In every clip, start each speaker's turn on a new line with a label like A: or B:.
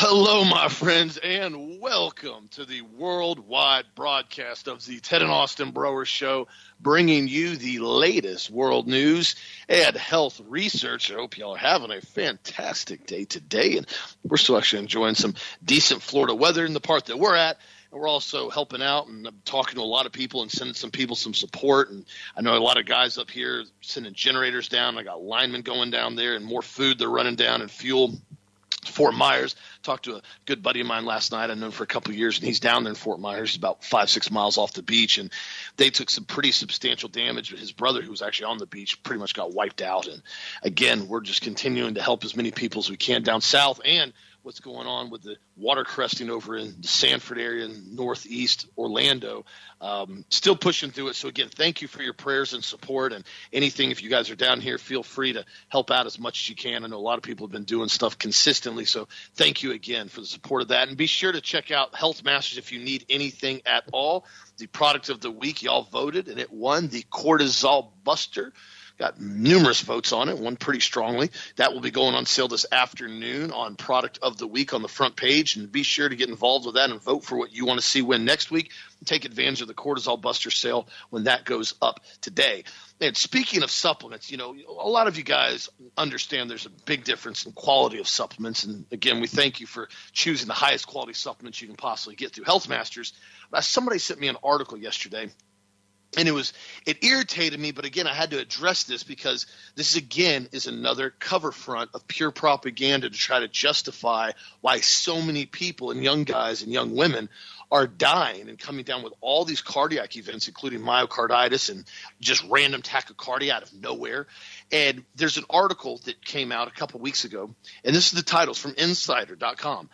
A: Hello, my friends, and welcome to the worldwide broadcast of the Ted and Austin Broer Show, bringing you the latest world news and health research. I hope y'all are having a fantastic day today, and we're still actually enjoying some decent Florida weather in the part that we're at. And we're also helping out and talking to a lot of people and sending some people some support. And I know a lot of guys up here sending generators down. I got linemen going down there and more food they're running down and fuel. Fort Myers. Talked to a good buddy of mine last night. I've known him for a couple of years, and he's down there in Fort Myers. He's about 5-6 miles off the beach, and they took some pretty substantial damage. But his brother, who was actually on the beach, pretty much got wiped out. And again, we're just continuing to help as many people as we can down south, and what's going on with the water cresting over in the Sanford area in northeast Orlando. Still pushing through it. So again, thank you for your prayers and support, and anything, if you guys are down here, feel free to help out as much as you can. I know a lot of people have been doing stuff consistently, so thank you again for the support of that. And be sure to check out Health Masters if you need anything at all. The product of the week, y'all voted, and it won the Cortisol Buster. Got numerous votes on it, won pretty strongly. That will be going on sale this afternoon on Product of the Week on the front page. And be sure to get involved with that and vote for what you want to see win next week. Take advantage of the Cortisol Buster sale when that goes up today. And speaking of supplements, you know, a lot of you guys understand there's a big difference in quality of supplements. And again, we thank you for choosing the highest quality supplements you can possibly get through Health Masters. Somebody sent me an article yesterday. And it irritated me, but again, I had to address this because this, again, is another cover front of pure propaganda to try to justify why so many people and young guys and young women are dying and coming down with all these cardiac events, including myocarditis and just random tachycardia out of nowhere. And there's an article that came out a couple weeks ago, and this is the title. It's from Insider.com.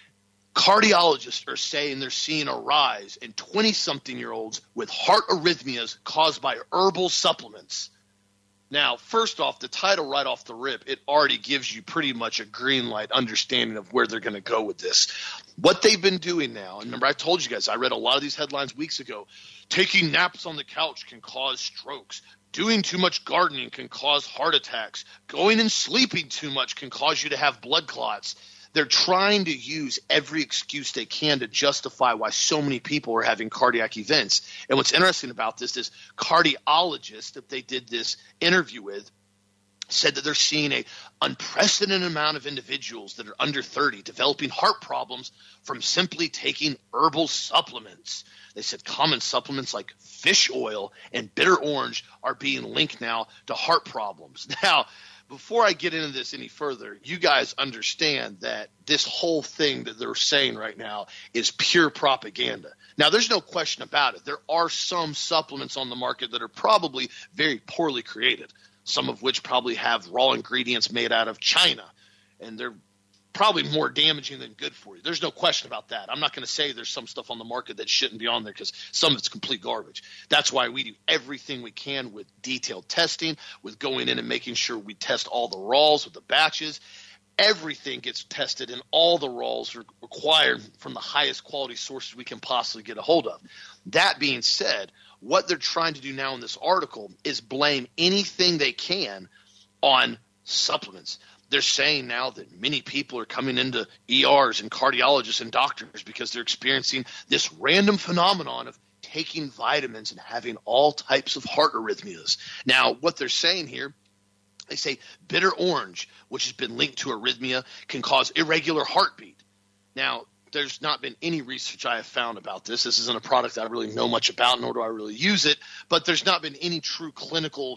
A: Cardiologists are saying they're seeing a rise in 20-something-year-olds with heart arrhythmias caused by herbal supplements. Now, first off, the title right off the rip, it already gives you pretty much a green light understanding of where they're going to go with this. What they've been doing now, and remember I told you guys, I read a lot of these headlines weeks ago. Taking naps on the couch can cause strokes. Doing too much gardening can cause heart attacks. Going and sleeping too much can cause you to have blood clots. They're trying to use every excuse they can to justify why so many people are having cardiac events. And what's interesting about this cardiologist that they did this interview with said that they're seeing an unprecedented amount of individuals that are under 30 developing heart problems from simply taking herbal supplements. They said common supplements like fish oil and bitter orange are being linked now to heart problems. Now, before I get into this any further, you guys understand that this whole thing that they're saying right now is pure propaganda. Now, there's no question about it. There are some supplements on the market that are probably very poorly created, some of which probably have raw ingredients made out of China, and they're probably more damaging than good for you. There's no question about that. I'm not going to say there's some stuff on the market that shouldn't be on there because some of it's complete garbage. That's why we do everything we can with detailed testing, with going in and making sure we test all the raws with the batches. Everything gets tested, and all the raws are required from the highest quality sources we can possibly get a hold of. That being said, what they're trying to do now in this article is blame anything they can on supplements. They're saying now that many people are coming into ERs and cardiologists and doctors because they're experiencing this random phenomenon of taking vitamins and having all types of heart arrhythmias. Now, what they're saying here, they say bitter orange, which has been linked to arrhythmia, can cause irregular heartbeat. Now, there's not been any research I have found about this. This isn't a product I really know much about, nor do I really use it. But there's not been any true clinical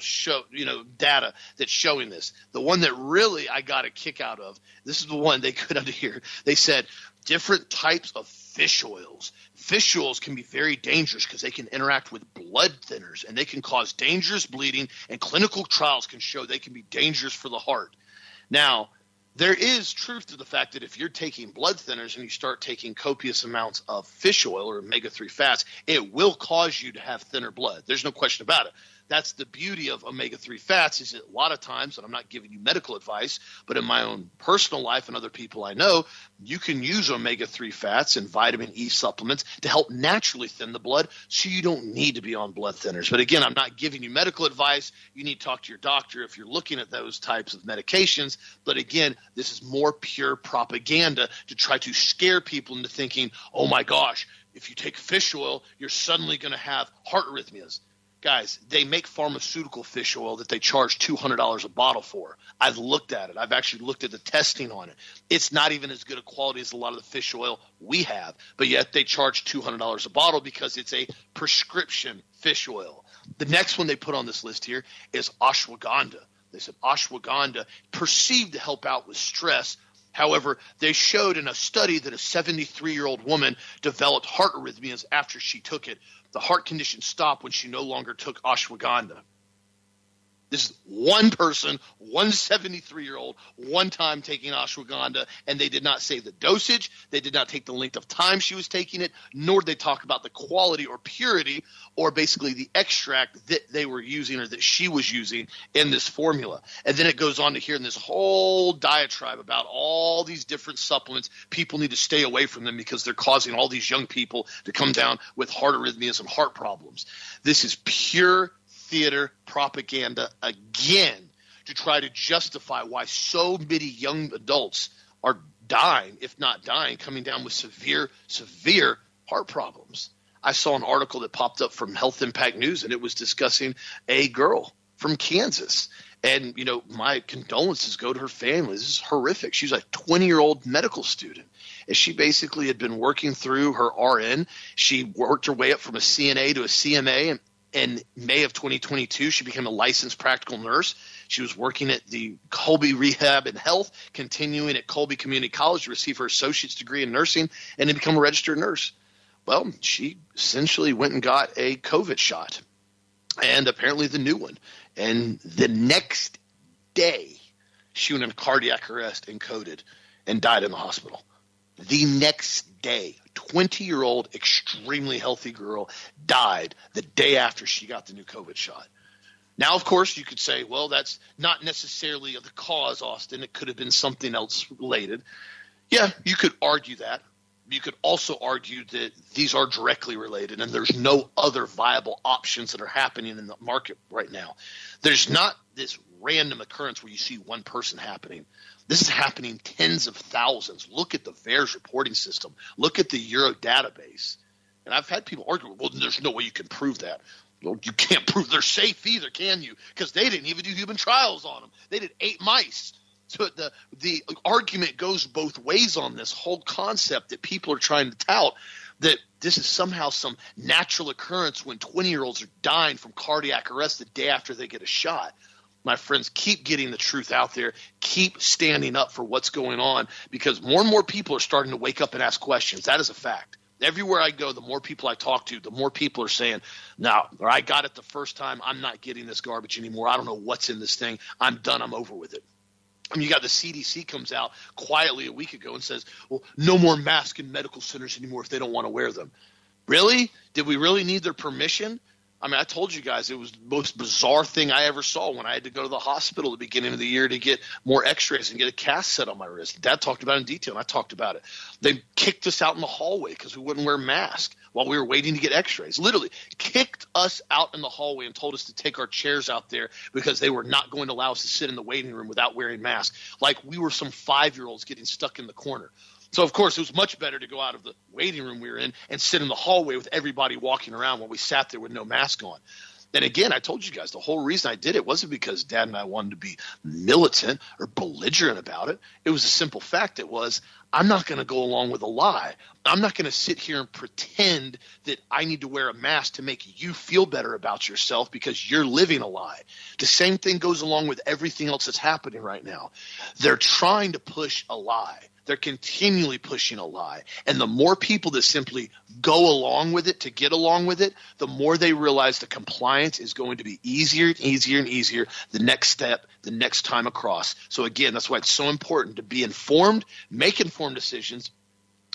A: data that's showing this. The one that really I got a kick out of, this is the one they put under here. They said different types of fish oils. Fish oils can be very dangerous because they can interact with blood thinners, and they can cause dangerous bleeding, and clinical trials can show they can be dangerous for the heart. Now, there is truth to the fact that if you're taking blood thinners and you start taking copious amounts of fish oil or omega-3 fats, it will cause you to have thinner blood. There's no question about it. That's the beauty of omega-3 fats, is that a lot of times, and I'm not giving you medical advice, but in my own personal life and other people I know, you can use omega-3 fats and vitamin E supplements to help naturally thin the blood, so you don't need to be on blood thinners. But again, I'm not giving you medical advice. You need to talk to your doctor if you're looking at those types of medications. But again, this is more pure propaganda to try to scare people into thinking, oh my gosh, if you take fish oil, you're suddenly going to have heart arrhythmias. Guys, they make pharmaceutical fish oil that they charge $200 a bottle for. I've looked at it. I've actually looked at the testing on it. It's not even as good a quality as a lot of the fish oil we have, but yet they charge $200 a bottle because it's a prescription fish oil. The next one they put on this list here is ashwagandha. They said ashwagandha perceived to help out with stress. However, they showed in a study that a 73-year-old woman developed heart arrhythmias after she took it. The heart condition stopped when she no longer took ashwagandha. This is one person, one 73-year-old, one time taking ashwagandha, and they did not say the dosage. They did not take the length of time she was taking it, nor did they talk about the quality or purity or basically the extract that they were using or that she was using in this formula. And then it goes on to hear in this whole diatribe about all these different supplements. People need to stay away from them because they're causing all these young people to come down with heart arrhythmias and heart problems. This is pure theater propaganda again to try to justify why so many young adults are dying, if not dying, coming down with severe heart problems. I saw an article that popped up from Health Impact News, and it was discussing a girl from Kansas. And, you know, my condolences go to her family. This is horrific. She's a 20-year-old medical student. And she basically had been working through her RN. She worked her way up from a CNA to a CMA, and in May of 2022, she became a licensed practical nurse. She was working at the Colby Rehab and Health, continuing at Colby Community College to receive her associate's degree in nursing and then become a registered nurse. Well, she essentially went and got a COVID shot, and apparently the new one. And the next day, she went into cardiac arrest and coded and died in the hospital. The next day, 20-year-old, extremely healthy girl died the day after she got the new COVID shot. Now, of course, you could say, well, that's not necessarily the cause, Austin. It could have been something else related. Yeah, you could argue that. You could also argue that these are directly related and there's no other viable options that are happening in the market right now. There's not this random occurrence where you see one person happening. This is happening tens of thousands. Look at the VAERS reporting system. Look at the Euro database. And I've had people argue, well, there's no way you can prove that. Well, you can't prove they're safe either, can you? Because they didn't even do human trials on them. They did 8 mice. So the argument goes both ways on this whole concept that people are trying to tout, that this is somehow some natural occurrence when 20-year-olds are dying from cardiac arrest the day after they get a shot. My friends, keep getting the truth out there. Keep standing up for what's going on, because more and more people are starting to wake up and ask questions. That is a fact. Everywhere I go, the more people I talk to, the more people are saying, no, or I got it the first time. I'm not getting this garbage anymore. I don't know what's in this thing. I'm done. I'm over with it. I mean, you got the CDC comes out quietly a week ago and says, well, no more masks in medical centers anymore if they don't want to wear them. Really? Did we really need their permission? I mean, I told you guys it was the most bizarre thing I ever saw when I had to go to the hospital at the beginning of the year to get more x-rays and get a cast set on my wrist. Dad talked about it in detail, and I talked about it. They kicked us out in the hallway because we wouldn't wear masks while we were waiting to get x-rays. Literally kicked us out in the hallway and told us to take our chairs out there because they were not going to allow us to sit in the waiting room without wearing masks, like we were some 5-year-olds getting stuck in the corner. So, of course, it was much better to go out of the waiting room we were in and sit in the hallway with everybody walking around while we sat there with no mask on. And again, I told you guys the whole reason I did it wasn't because Dad and I wanted to be militant or belligerent about it. It was a simple fact. It was, I'm not going to go along with a lie. I'm not going to sit here and pretend that I need to wear a mask to make you feel better about yourself because you're living a lie. The same thing goes along with everything else that's happening right now. They're trying to push a lie. They're continually pushing a lie. And the more people that simply go along with it to get along with it, the more they realize the compliance is going to be easier and easier and easier the next step, the next time across. So again, that's why it's so important to be informed, make informed decisions,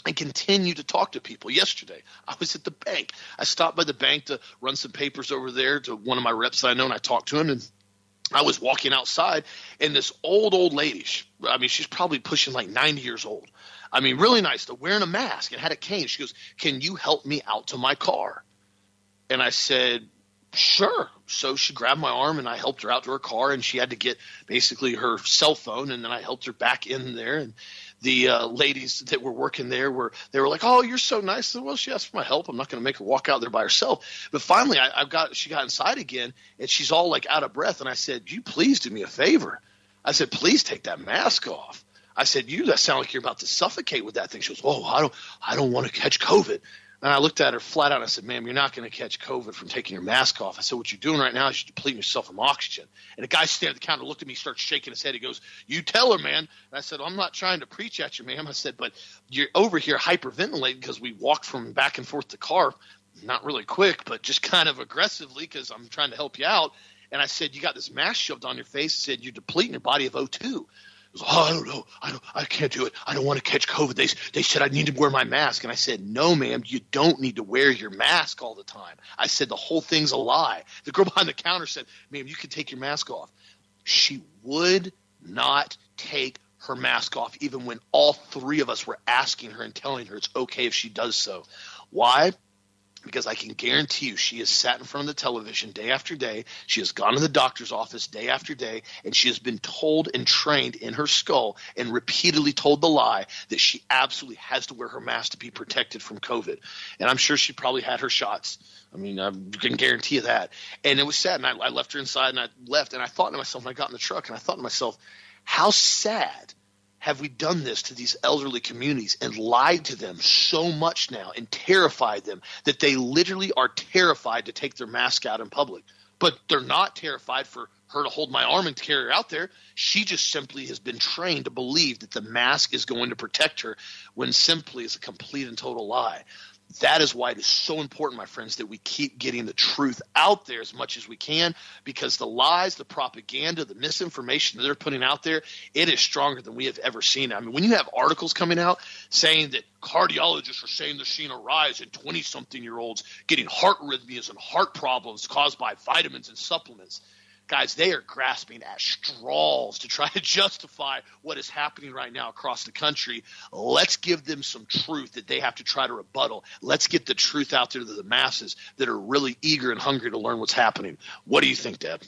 A: and continue to talk to people. Yesterday, I was at the bank. I stopped by the bank to run some papers over there to one of my reps that I know, and I talked to him, and I was walking outside, and this old lady, she's probably pushing like 90 years old. I mean, really nice, though, wearing a mask and had a cane. She goes, "Can you help me out to my car?" And I said, "Sure." So she grabbed my arm, and I helped her out to her car, and she had to get basically her cell phone, and then I helped her back in there. And the ladies that were working there were like, "Oh, you're so nice." I said, "Well, she asked for my help. I'm not going to make her walk out there by herself." But finally, she got inside again, and she's all like out of breath. And I said, "You please do me a favor." I said, "Please take that mask off." I said, that sound like you're about to suffocate with that thing." She goes, "Oh, I don't want to catch COVID." And I looked at her flat out and I said, "Ma'am, you're not going to catch COVID from taking your mask off." I said, "What you're doing right now is you're depleting yourself from oxygen." And the guy standing at the counter looked at me, starts shaking his head. He goes, "You tell her, man." And I said, "I'm not trying to preach at you, ma'am." I said, "But you're over here hyperventilating," because we walked from back and forth to the car, not really quick, but just kind of aggressively because I'm trying to help you out. And I said, "You got this mask shoved on your face." I said, "You're depleting your body of O2. He goes, "Oh, I don't know. I can't do it. I don't want to catch COVID. They said I need to wear my mask." And I said, "No, ma'am, you don't need to wear your mask all the time." I said, "The whole thing's a lie." The girl behind the counter said, "Ma'am, you can take your mask off." She would not take her mask off, even when all three of us were asking her and telling her it's okay if she does so. Why? Because I can guarantee you she has sat in front of the television day after day. She has gone to the doctor's office day after day, and she has been told and trained in her skull and repeatedly told the lie that she absolutely has to wear her mask to be protected from COVID. And I'm sure she probably had her shots. I mean, I can guarantee you that. And it was sad, and I left her inside, and I left, and I thought to myself when I got in the truck, and I thought to myself, how sad have we done this to these elderly communities and lied to them so much now and terrified them that they literally are terrified to take their mask out in public? But they're not terrified for her to hold my arm and carry her out there. She just simply has been trained to believe that the mask is going to protect her, when simply it's a complete and total lie. That is why it is so important, my friends, that we keep getting the truth out there as much as we can, because the lies, the propaganda, the misinformation that they're putting out there, it is stronger than we have ever seen. I mean, when you have articles coming out saying that cardiologists are saying they're seeing a rise in 20-something-year-olds getting heart arrhythmias and heart problems caused by vitamins and supplements, guys, they are grasping at straws to try to justify what is happening right now across the country. Let's give them some truth that they have to try to rebuttal. Let's get the truth out there to the masses that are really eager and hungry to learn what's happening. What do you think, Deb?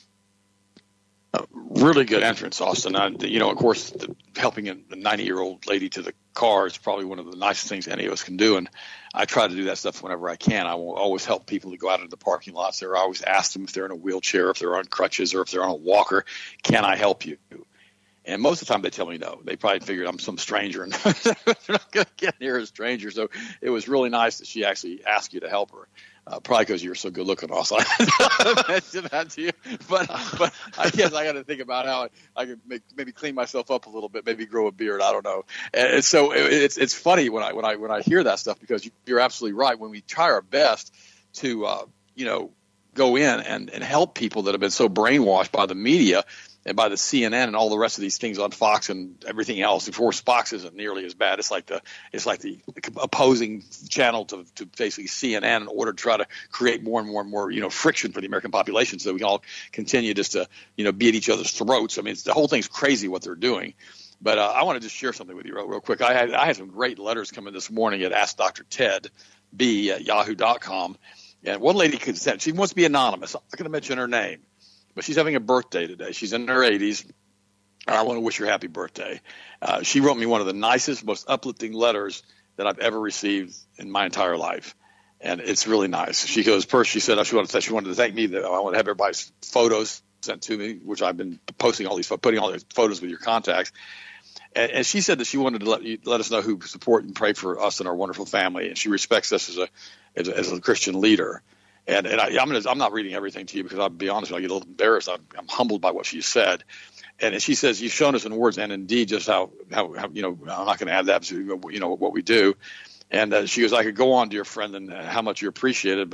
B: Really good entrance, Austin. Of course, helping a 90-year-old lady to the car is probably one of the nicest things any of us can do, and I try to do that stuff whenever I can. I will always help people to go out into the parking lots. I always ask them if they're in a wheelchair, if they're on crutches, or if they're on a walker, can I help you? And most of the time they tell me no. They probably figured I'm some stranger, and they're not going to get near a stranger. So it was really nice that she actually asked you to help her. Probably because you're so good looking, also. I mentioned that to you, but I guess I got to think about how I could maybe clean myself up a little bit, maybe grow a beard. I don't know. And so it's funny when I hear that stuff, because you're absolutely right. When we try our best to go in and help people that have been so brainwashed by the media and by the CNN and all the rest of these things on Fox and everything else. Of course, Fox isn't nearly as bad. It's like the opposing channel to basically CNN in order to try to create more and more friction for the American population, so we can all continue just to be at each other's throats. I mean, the whole thing's crazy what they're doing. But I want to just share something with you real quick. I had some great letters come in this morning at Ask Dr. Ted B at yahoo.com, and one lady could send. She wants to be anonymous. I'm not going to mention her name, but she's having a birthday today. She's in her 80s. I want to wish her happy birthday. She wrote me one of the nicest, most uplifting letters that I've ever received in my entire life, and it's really nice. She goes, first she said she wanted to thank me that I want to have everybody's photos sent to me, which I've been putting all these photos with your contacts. And she said that she wanted to let us know who support and pray for us and our wonderful family, and she respects us as a Christian leader. And I'm not reading everything to you, because I'll be honest with you, I get a little embarrassed. I'm humbled by what she said. And she says, you've shown us in words and in deed just how I'm not going to add that to what we do. And she goes, I could go on, dear friend, and how much you appreciate it, but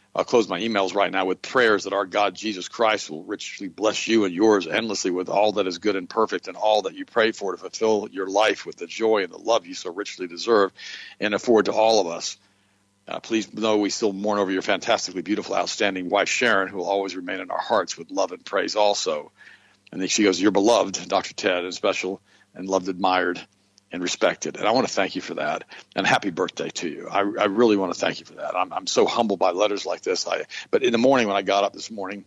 B: I'll close my emails right now with prayers that our God, Jesus Christ, will richly bless you and yours endlessly with all that is good and perfect and all that you pray for to fulfill your life with the joy and the love you so richly deserve and afford to all of us. Please know we still mourn over your fantastically beautiful, outstanding wife, Sharon, who will always remain in our hearts with love and praise also. And then she goes, you're beloved, Dr. Ted, and special and loved, admired, and respected. And I want to thank you for that. And happy birthday to you. I really want to thank you for that. I'm so humbled by letters like this. But in the morning when I got up this morning,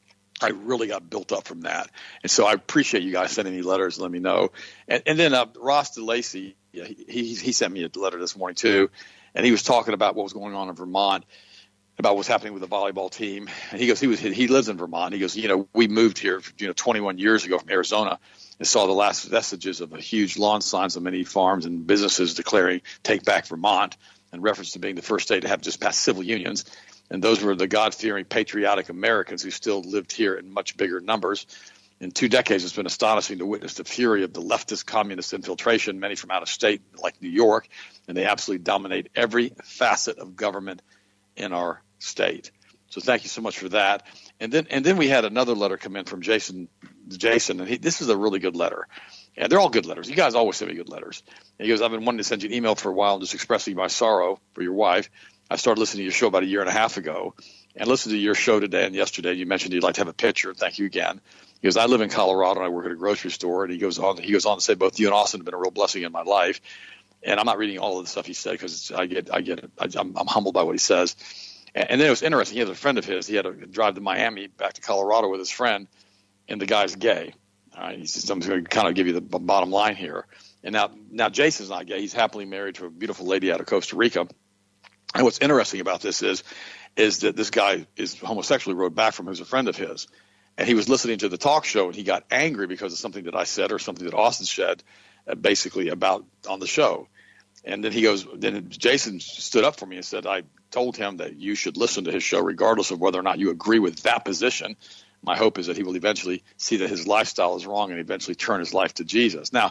B: I really got built up from that. And so I appreciate you guys sending me letters and let me know. And then Ross DeLacy, he sent me a letter this morning too. And he was talking about what was going on in Vermont, about what's happening with the volleyball team. And he goes, he lives in Vermont. He goes, we moved here, 21 years ago from Arizona and saw the last vestiges of a huge lawn signs of many farms and businesses declaring take back Vermont in reference to being the first state to have just passed civil unions. And those were the God-fearing, patriotic Americans who still lived here in much bigger numbers. In 2 decades, it's been astonishing to witness the fury of the leftist communist infiltration, many from out of state like New York, and they absolutely dominate every facet of government in our state. So thank you so much for that. And then we had another letter come in from Jason, and this is a really good letter. And they're all good letters. You guys always send me good letters. And he goes, I've been wanting to send you an email for a while, just expressing my sorrow for your wife. I started listening to your show about a year and a half ago and listened to your show today and yesterday. You mentioned you'd like to have a picture. Thank you again. He goes, I live in Colorado and I work at a grocery store. And he goes on to say both you and Austin have been a real blessing in my life. And I'm not reading all of the stuff he said because I get it. I'm humbled by what he says. And then it was interesting. He has a friend of his. He had to drive to Miami back to Colorado with his friend, and the guy's gay. All right, he says, I'm going to kind of give you the bottom line here. And now Jason's not gay. He's happily married to a beautiful lady out of Costa Rica. And what's interesting about this is that this guy is homosexually wrote back from who's a friend of his. And he was listening to the talk show, and he got angry because of something that I said or something that Austin said basically about on the show. And then Jason stood up for me and said, I told him that you should listen to his show regardless of whether or not you agree with that position. My hope is that he will eventually see that his lifestyle is wrong and eventually turn his life to Jesus. Now,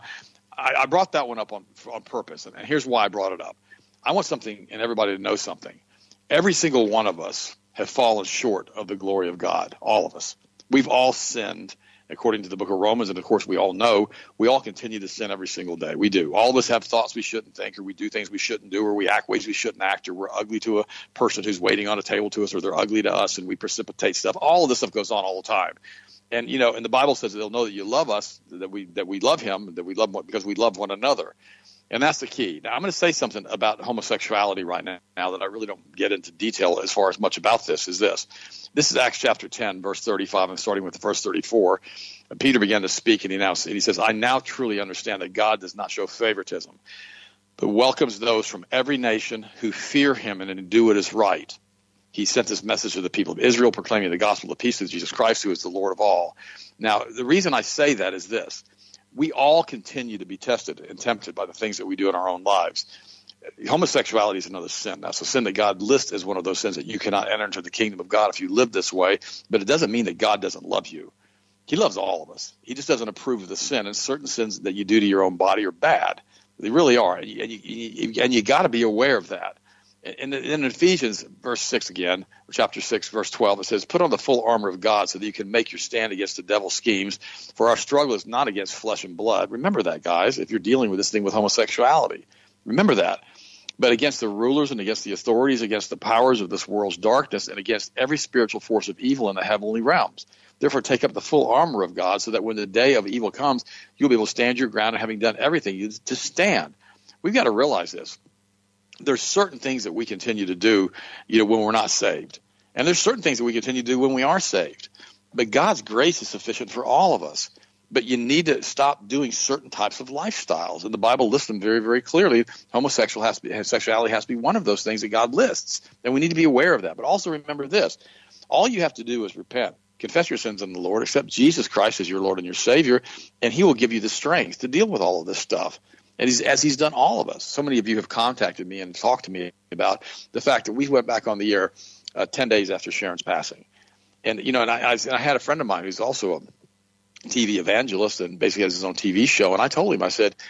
B: I brought that one up on purpose, and here's why I brought it up. I want something and everybody to know something. Every single one of us have fallen short of the glory of God, all of us. We've all sinned. According to the book of Romans, and of course we all know, we all continue to sin every single day. We do. All of us have thoughts we shouldn't think, or we do things we shouldn't do, or we act ways we shouldn't act, or we're ugly to a person who's waiting on a table to us, or they're ugly to us, and we precipitate stuff. All of this stuff goes on all the time. And, and the Bible says that they'll know that you love us, that we love him, that we love him because we love one another. And that's the key. Now, I'm going to say something about homosexuality right now that I really don't get into detail as far as much about this is this. This is Acts chapter 10, verse 35, and starting with verse 34. Peter began to speak, and he says, I now truly understand that God does not show favoritism, but welcomes those from every nation who fear him and do what is right. He sent this message to the people of Israel, proclaiming the gospel of peace through Jesus Christ, who is the Lord of all. Now, the reason I say that is this. We all continue to be tested and tempted by the things that we do in our own lives. Homosexuality is another sin. That's a sin that God lists as one of those sins that you cannot enter into the kingdom of God if you live this way, but it doesn't mean that God doesn't love you. He loves all of us. He just doesn't approve of the sin, and certain sins that you do to your own body are bad. They really are, and you got to be aware of that. And in Ephesians, verse 6 again, chapter 6, verse 12, it says, put on the full armor of God so that you can make your stand against the devil's schemes, for our struggle is not against flesh and blood. Remember that, guys, if you're dealing with this thing with homosexuality. Remember that. But against the rulers and against the authorities, against the powers of this world's darkness, and against every spiritual force of evil in the heavenly realms. Therefore, take up the full armor of God so that when the day of evil comes, you'll be able to stand your ground, and having done everything, to stand. We've got to realize this. There's certain things that we continue to do, when we're not saved. And there's certain things that we continue to do when we are saved. But God's grace is sufficient for all of us. But you need to stop doing certain types of lifestyles. And the Bible lists them very, very clearly. Homosexuality has to be one of those things that God lists. And we need to be aware of that. But also remember this. All you have to do is repent. Confess your sins unto the Lord. Accept Jesus Christ as your Lord and your Savior. And he will give you the strength to deal with all of this stuff. And as he's done all of us. So many of you have contacted me and talked to me about the fact that we went back on the air 10 days after Sharon's passing. And, I had a friend of mine who's also a TV evangelist and basically has his own TV show. And I told him, I said,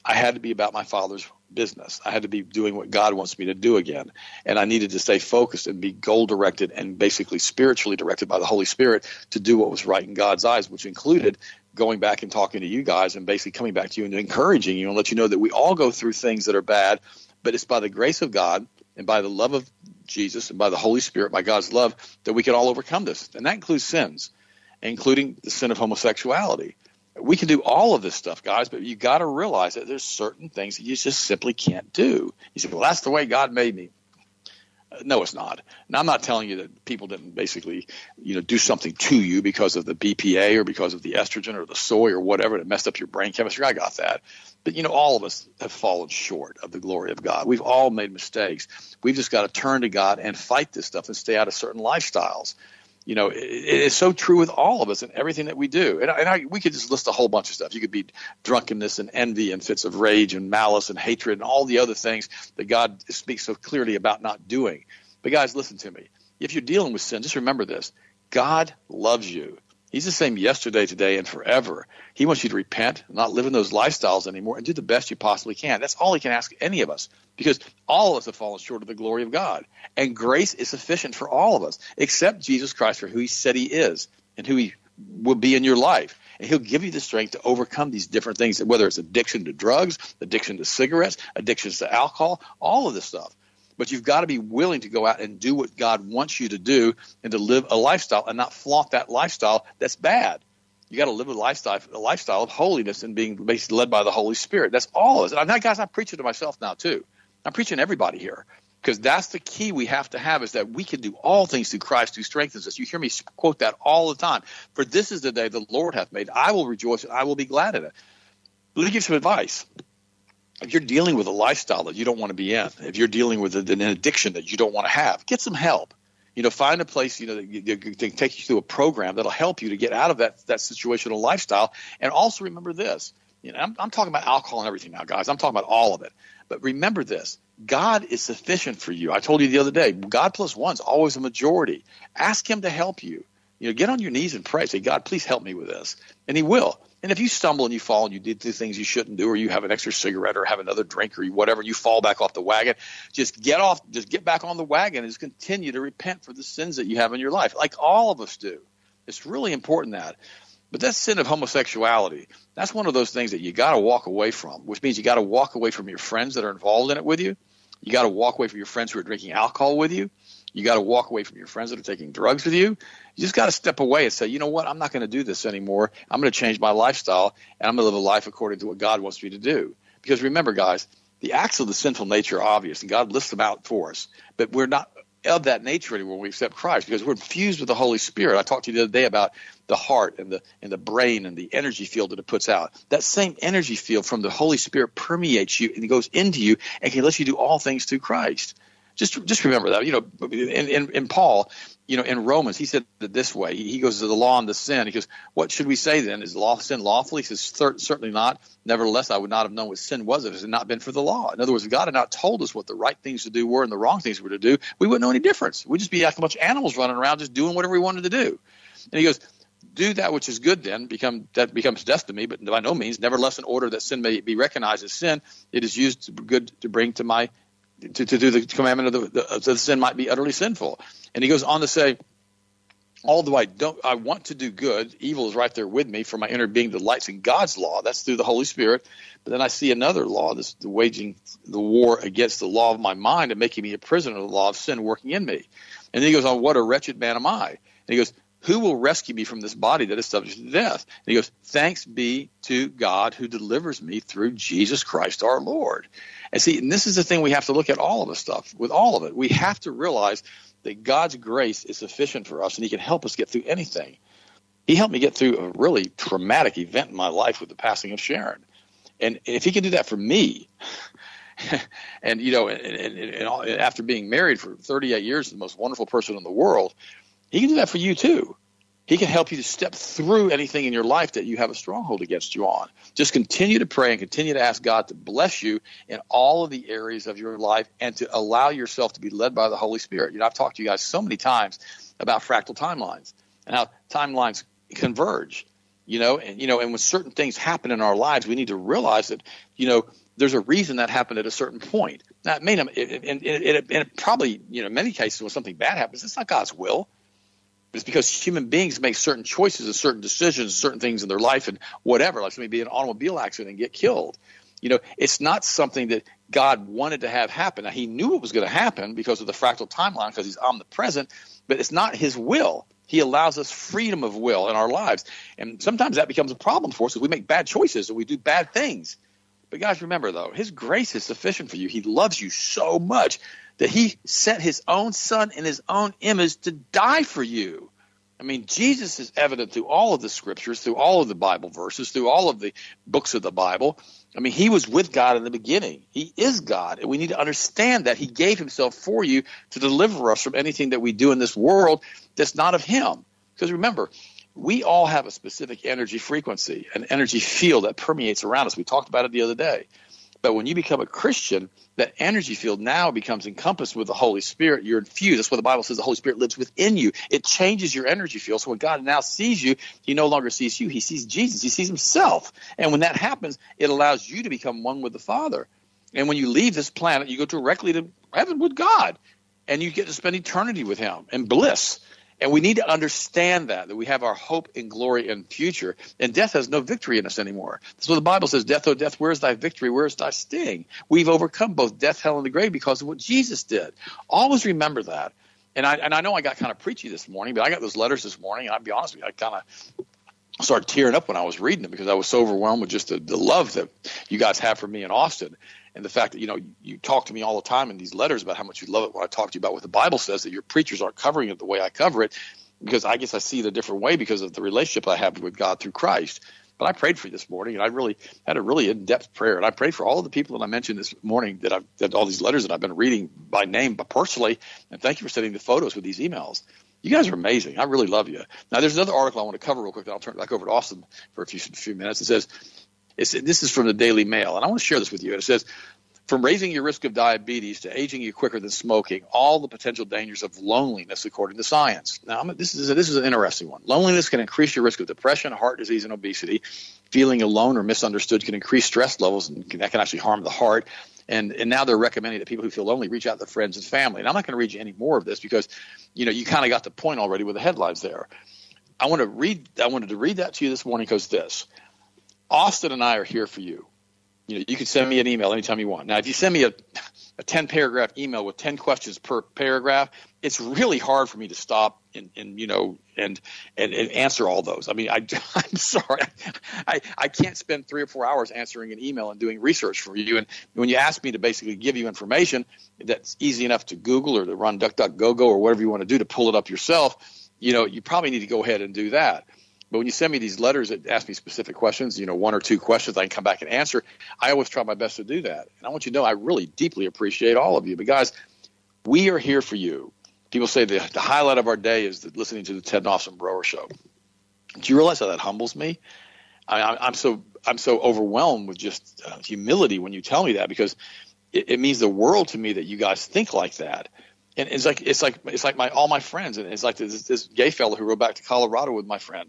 B: I had to be about my Father's business. I had to be doing what God wants me to do again. And I needed to stay focused and be goal-directed and basically spiritually directed by the Holy Spirit to do what was right in God's eyes, which included going back and talking to you guys and basically coming back to you and encouraging you and let you know that we all go through things that are bad, but it's by the grace of God and by the love of Jesus and by the Holy Spirit, by God's love, that we can all overcome this. And that includes sins, including the sin of homosexuality. We can do all of this stuff, guys, but you got to realize that there's certain things that you just simply can't do. You say, well, that's the way God made me. No, it's not. Now, I'm not telling you that people didn't basically, do something to you because of the BPA or because of the estrogen or the soy or whatever that messed up your brain chemistry. I got that. But, all of us have fallen short of the glory of God. We've all made mistakes. We've just got to turn to God and fight this stuff and stay out of certain lifestyles. It's so true with all of us and everything that we do. We could just list a whole bunch of stuff. You could be drunkenness and envy and fits of rage and malice and hatred and all the other things that God speaks so clearly about not doing. But guys, listen to me. If you're dealing with sin, just remember this. God loves you. He's the same yesterday, today, and forever. He wants you to repent, not live in those lifestyles anymore, and do the best you possibly can. That's all he can ask any of us, because all of us have fallen short of the glory of God. And grace is sufficient for all of us, except Jesus Christ for who he said he is and who he will be in your life. And he'll give you the strength to overcome these different things, whether it's addiction to drugs, addiction to cigarettes, addictions to alcohol, all of this stuff. But you've got to be willing to go out and do what God wants you to do and to live a lifestyle and not flaunt that lifestyle that's bad. You got to live a lifestyle of holiness and being basically led by the Holy Spirit. That's all of it. And guys, I'm preaching to myself now too. I'm preaching to everybody here, because that's the key we have to have, is that we can do all things through Christ who strengthens us. You hear me quote that all the time. For this is the day the Lord hath made. I will rejoice and I will be glad in it. Let me give you some advice. If you're dealing with a lifestyle that you don't want to be in, if you're dealing with an addiction that you don't want to have, get some help. Find a place, that can take you through a program that'll help you to get out of that situational lifestyle. And also remember this. I'm talking about alcohol and everything now, guys. I'm talking about all of it. But remember this. God is sufficient for you. I told you the other day, God plus one is always a majority. Ask him to help you. Get on your knees and pray. Say, God, please help me with this. And he will. And if you stumble and you fall and you do things you shouldn't do, or you have an extra cigarette or have another drink or whatever, you fall back off the wagon, just get back on the wagon and just continue to repent for the sins that you have in your life, like all of us do. It's really important that. But that sin of homosexuality, that's one of those things that you got to walk away from, which means you got to walk away from your friends that are involved in it with you. You got to walk away from your friends who are drinking alcohol with you. You got to walk away from your friends that are taking drugs with you. You just got to step away and say, you know what, I'm not going to do this anymore. I'm going to change my lifestyle, and I'm going to live a life according to what God wants me to do. Because remember, guys, the acts of the sinful nature are obvious, and God lists them out for us. But we're not of that nature anymore when we accept Christ, because we're infused with the Holy Spirit. I talked to you the other day about the heart and the brain and the energy field that it puts out. That same energy field from the Holy Spirit permeates you, and it goes into you and can let you do all things through Christ. Just remember that. In Paul, in Romans, he said it this way. He goes to the law and the sin. He goes, what should we say then? Is law sin lawful? He says, certainly not. Nevertheless, I would not have known what sin was if it had not been for the law. In other words, if God had not told us what the right things to do were and the wrong things were to do, we wouldn't know any difference. We'd just be like a bunch of animals running around just doing whatever we wanted to do. And he goes, do that which is good then, that becomes death to me, but by no means. Nevertheless, in order that sin may be recognized as sin, it is used to bring to my to do the commandment of the sin might be utterly sinful. And he goes on to say, although I want to do good, evil is right there with me, for my inner being delights in God's law. That's through the Holy Spirit. But then I see another law, the waging the war against the law of my mind and making me a prisoner of the law of sin working in me. And then he goes on, what a wretched man am I? And he goes, who will rescue me from this body that is subject to death? And he goes, thanks be to God who delivers me through Jesus Christ our Lord. And see, and this is the thing we have to look at all of this stuff, with all of it. We have to realize that God's grace is sufficient for us, and he can help us get through anything. He helped me get through a really traumatic event in my life with the passing of Sharon. And if he can do that for me, and after being married for 38 years, the most wonderful person in the world, he can do that for you too. He can help you to step through anything in your life that you have a stronghold against you on. Just continue to pray and continue to ask God to bless you in all of the areas of your life and to allow yourself to be led by the Holy Spirit. I've talked to you guys so many times about fractal timelines and how timelines converge. And when certain things happen in our lives, we need to realize that, there's a reason that happened at a certain point. Now, it probably, in many cases when something bad happens, it's not God's will. It's because human beings make certain choices and certain decisions, certain things in their life and whatever, like somebody be in an automobile accident and get killed. It's not something that God wanted to have happen. Now, he knew it was going to happen because of the fractal timeline, because he's omnipresent, but it's not his will. He allows us freedom of will in our lives. And sometimes that becomes a problem for us because we make bad choices and we do bad things. But guys, remember, though, his grace is sufficient for you. He loves you so much that he sent his own son in his own image to die for you. I mean, Jesus is evident through all of the scriptures, through all of the Bible verses, through all of the books of the Bible. I mean, he was with God in the beginning. He is God, and we need to understand that he gave himself for you to deliver us from anything that we do in this world that's not of him. Because remember, we all have a specific energy frequency, an energy field that permeates around us. We talked about it the other day. But when you become a Christian, that energy field now becomes encompassed with the Holy Spirit. You're infused. That's what the Bible says. The Holy Spirit lives within you. It changes your energy field. So when God now sees you, he no longer sees you. He sees Jesus. He sees himself. And when that happens, it allows you to become one with the Father. And when you leave this planet, you go directly to heaven with God. And you get to spend eternity with him and bliss. And we need to understand that we have our hope and glory and future. And death has no victory in us anymore. That's what the Bible says. Death, oh death, where is thy victory? Where is thy sting? We've overcome both death, hell, and the grave because of what Jesus did. Always remember that. And I know I got kind of preachy this morning, but I got those letters this morning. And I'll be honest with you, I kind of started tearing up when I was reading them because I was so overwhelmed with just the love that you guys have for me in Austin. And the fact that, you talk to me all the time in these letters about how much you love it when I talk to you about what the Bible says, that your preachers aren't covering it the way I cover it, because I guess I see it a different way because of the relationship I have with God through Christ. But I prayed for you this morning, and I really had a really in-depth prayer. And I prayed for all of the people that I mentioned this morning that all these letters that I've been reading by name, but personally. And thank you for sending the photos with these emails. You guys are amazing. I really love you. Now, there's another article I want to cover real quick, then I'll turn it back over to Austin for a few minutes. It says, this is from the Daily Mail, and I want to share this with you. And it says, from raising your risk of diabetes to aging you quicker than smoking, all the potential dangers of loneliness according to science. Now, this is an interesting one. Loneliness can increase your risk of depression, heart disease, and obesity. Feeling alone or misunderstood can increase stress levels, and that can actually harm the heart. And now they're recommending that people who feel lonely reach out to friends and family. And I'm not going to read you any more of this because, you kind of got the point already with the headlines there. I wanted to read that to you this morning because Austin and I are here for you. You can send me an email anytime you want. Now, if you send me a 10-paragraph email with 10 questions per paragraph, it's really hard for me to stop and answer all those. I mean, I'm sorry. I can't spend 3 or 4 hours answering an email and doing research for you. And when you ask me to basically give you information that's easy enough to Google or to run DuckDuckGo or whatever you want to do to pull it up yourself, you probably need to go ahead and do that. But when you send me these letters that ask me specific questions, 1 or 2 questions I can come back and answer, I always try my best to do that. And I want you to know I really deeply appreciate all of you. But, guys, we are here for you. People say the highlight of our day is listening to the Ted and Austin Broer Show. Do you realize how that humbles me? I'm so overwhelmed with just humility when you tell me that, because it means the world to me that you guys think like that. And it's like all my friends, and it's like this gay fellow who rode back to Colorado with my friend.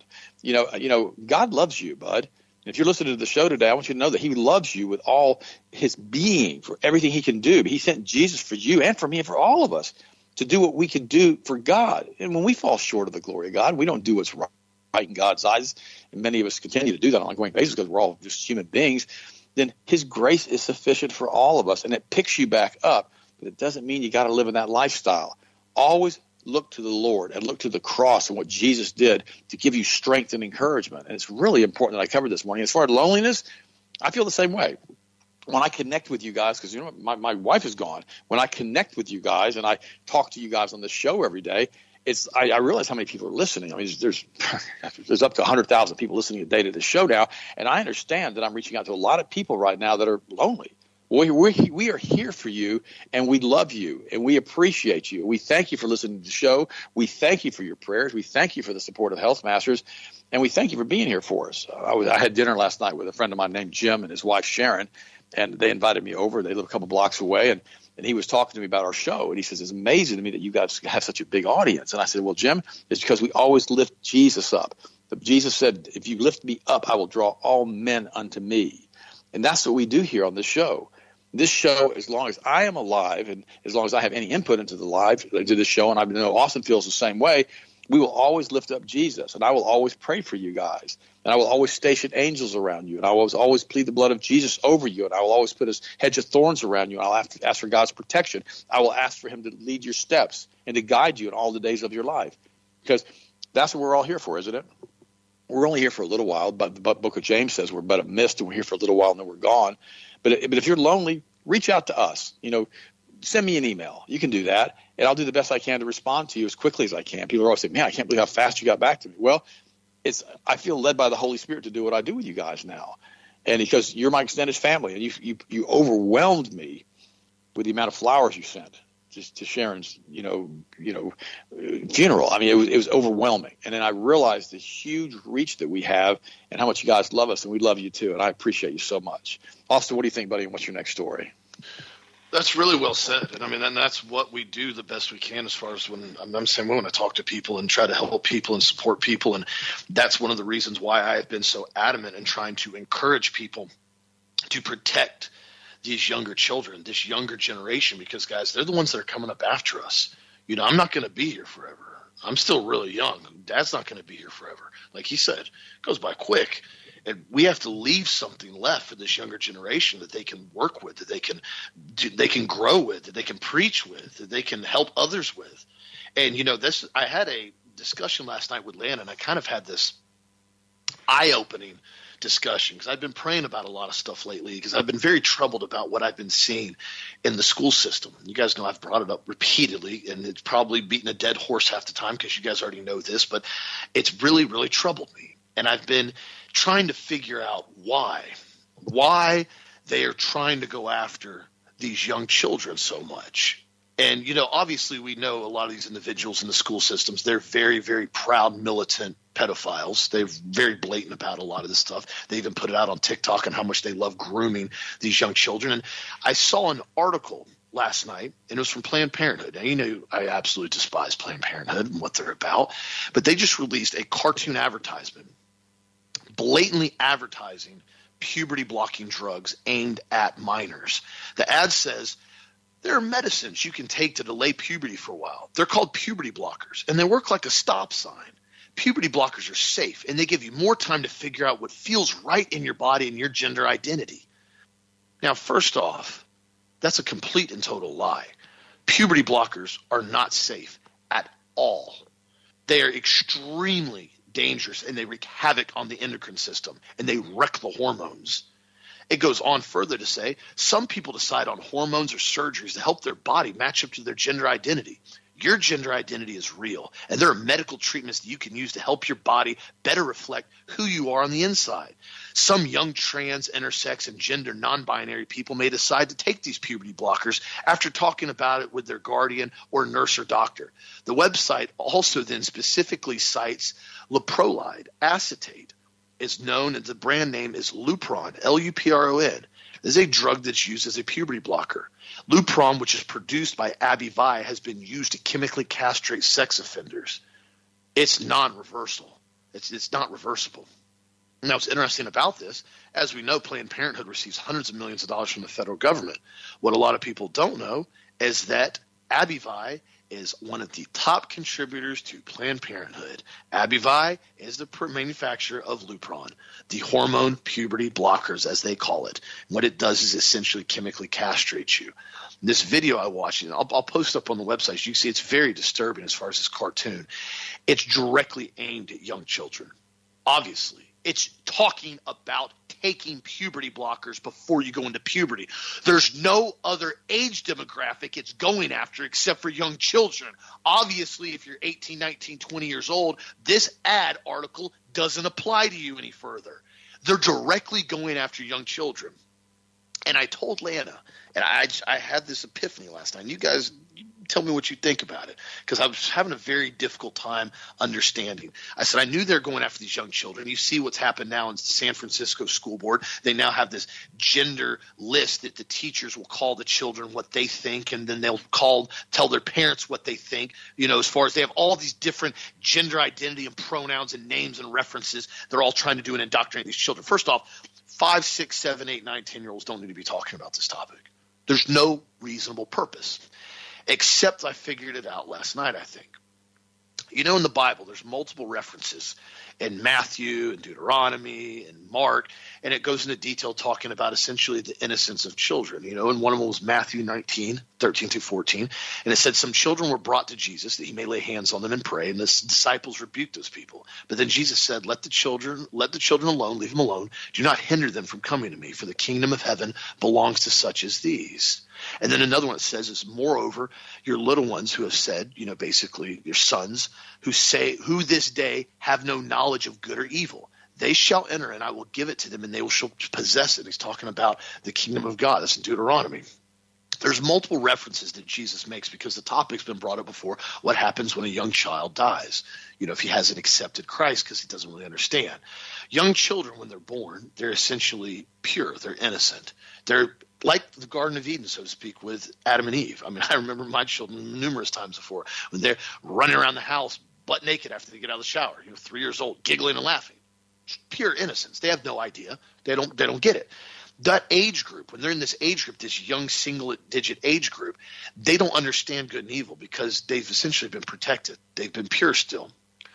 B: God loves you, bud. And if you're listening to the show today, I want you to know that he loves you with all his being, for everything he can do. But he sent Jesus for you and for me and for all of us to do what we can do for God. And when we fall short of the glory of God, we don't do what's right in God's eyes, and many of us continue to do that on an ongoing basis because we're all just human beings, then his grace is sufficient for all of us, and it picks you back up. But it doesn't mean you got to live in that lifestyle. Always look to the Lord and look to the cross and what Jesus did to give you strength and encouragement. And it's really important that I covered this morning. As far as loneliness, I feel the same way. When I connect with you guys, because my wife is gone, when I connect with you guys and I talk to you guys on this show every day, I realize how many people are listening. I mean, there's up to 100,000 people listening a day to this show now, and I understand that I'm reaching out to a lot of people right now that are lonely. We are here for you, and we love you, and we appreciate you. We thank you for listening to the show. We thank you for your prayers. We thank you for the support of Health Masters, and we thank you for being here for us. I had dinner last night with a friend of mine named Jim and his wife Sharon, and they invited me over. They live a couple blocks away, and he was talking to me about our show, and he says, it's amazing to me that you guys have such a big audience. And I said, well, Jim, it's because we always lift Jesus up. But Jesus said, if you lift me up, I will draw all men unto me. And that's what we do here on this show. This show, as long as I am alive and as long as I have any input into this show, and I know Austin feels the same way, we will always lift up Jesus, and I will always pray for you guys, and I will always station angels around you, and I will always plead the blood of Jesus over you, and I will always put his hedge of thorns around you, and I'll have to ask for God's protection. I will ask for him to lead your steps and to guide you in all the days of your life, because that's what we're all here for, isn't it? We're only here for a little while, but the book of James says we're but a mist, and we're here for a little while, and then we're gone. But if you're lonely, reach out to us. Send me an email. You can do that, and I'll do the best I can to respond to you as quickly as I can. People are always saying, man, I can't believe how fast you got back to me. Well, I feel led by the Holy Spirit to do what I do with you guys now. And because you're my extended family, and you overwhelmed me with the amount of flowers you sent just to Sharon's, funeral. I mean, it was overwhelming. And then I realized the huge reach that we have and how much you guys love us, and we love you too. And I appreciate you so much. Austin, what do you think, buddy? And what's your next story?
A: That's really well said. And I mean, and that's what we do the best we can as far as when I'm saying we want to talk to people and try to help people and support people. And that's one of the reasons why I have been so adamant in trying to encourage people to protect these younger children, this younger generation, because guys, they're the ones that are coming up after us. I'm not going to be here forever. I'm still really young. Dad's not going to be here forever. Like he said, it goes by quick. And we have to leave something left for this younger generation that they can work with, that they can grow with, that they can preach with, that they can help others with. And, I had a discussion last night with Lana, and I kind of had this eye-opening discussion because I've been praying about a lot of stuff lately because I've been very troubled about what I've been seeing in the school system. You guys know I've brought it up repeatedly, and it's probably beating a dead horse half the time because you guys already know this, but it's really, really troubled me. And I've been trying to figure out why they are trying to go after these young children so much. And, obviously we know a lot of these individuals in the school systems, they're very, very proud, militant pedophiles. They're very blatant about a lot of this stuff. They even put it out on TikTok and how much they love grooming these young children. And I saw an article last night, and it was from Planned Parenthood. Now, I absolutely despise Planned Parenthood and what they're about, but they just released a cartoon advertisement blatantly advertising puberty-blocking drugs aimed at minors. The ad says, there are medicines you can take to delay puberty for a while. They're called puberty blockers, and they work like a stop sign. Puberty blockers are safe, and they give you more time to figure out what feels right in your body and your gender identity. Now, first off, that's a complete and total lie. Puberty blockers are not safe at all. They are extremely dangerous, and they wreak havoc on the endocrine system, and they wreck the hormones. It goes on further to say some people decide on hormones or surgeries to help their body match up to their gender identity. Your gender identity is real, and there are medical treatments that you can use to help your body better reflect who you are on the inside. Some young trans, intersex, and gender non-binary people may decide to take these puberty blockers after talking about it with their guardian or nurse or doctor. The website also then specifically cites Leuprolide acetate. Is known, and the brand name is Lupron, Lupron. This is a drug that's used as a puberty blocker. Lupron, which is produced by Abivai, has been used to chemically castrate sex offenders. It's non-reversible. It's not reversible. Now, what's interesting about this, as we know, Planned Parenthood receives hundreds of millions of dollars from the federal government. What a lot of people don't know is that Abivai is one of the top contributors to Planned Parenthood. Abivai is the manufacturer of Lupron, the hormone puberty blockers, as they call it. What it does is essentially chemically castrate you. This video I watched, and I'll post up on the website. You can see it's very disturbing as far as this cartoon. It's directly aimed at young children. Obviously, it's talking about taking puberty blockers before you go into puberty. There's no other age demographic it's going after except for young children. Obviously, if you're 18, 19, 20 years old, this ad article doesn't apply to you any further. They're directly going after young children. And I told Lana, and I had this epiphany last night. You guys tell me what you think about it, because I was having a very difficult time understanding. I said, I knew they're going after these young children. You see what's happened now in San Francisco school board. They now have this gender list that the teachers will call the children what they think, and then they'll tell their parents what they think, as far as they have all these different gender identity and pronouns and names and references. They're all trying to do and indoctrinate these children. First off, 5, 6, 7, 8, 9, 10-year-olds don't need to be talking about this topic. There's no reasonable purpose, except I figured it out last night, I think. In the Bible, there's multiple references in Matthew and Deuteronomy and Mark, and it goes into detail talking about essentially the innocence of children. And one of them was Matthew 19, 13 through 14, and it said some children were brought to Jesus that he may lay hands on them and pray, and the disciples rebuked those people. But then Jesus said, let the children alone, leave them alone. Do not hinder them from coming to me, for the kingdom of heaven belongs to such as these. And then another one that says is, moreover, your little ones who have said, basically your sons who this day have no knowledge of good or evil, they shall enter and I will give it to them and they shall possess it. He's talking about the kingdom of God. That's in Deuteronomy. There's multiple references that Jesus makes because the topic's been brought up before. What happens when a young child dies? If he hasn't accepted Christ because he doesn't really understand. Young children, when they're born, they're essentially pure. They're innocent. They're like the Garden of Eden, so to speak, with Adam and Eve. I mean, I remember my children numerous times before when they're running around the house butt naked after they get out of the shower, 3 years old, giggling and laughing. Pure innocence. They have no idea. They don't get it. That age group, when they're in this age group, this young single-digit age group, they don't understand good and evil because they've essentially been protected. They've been pure still.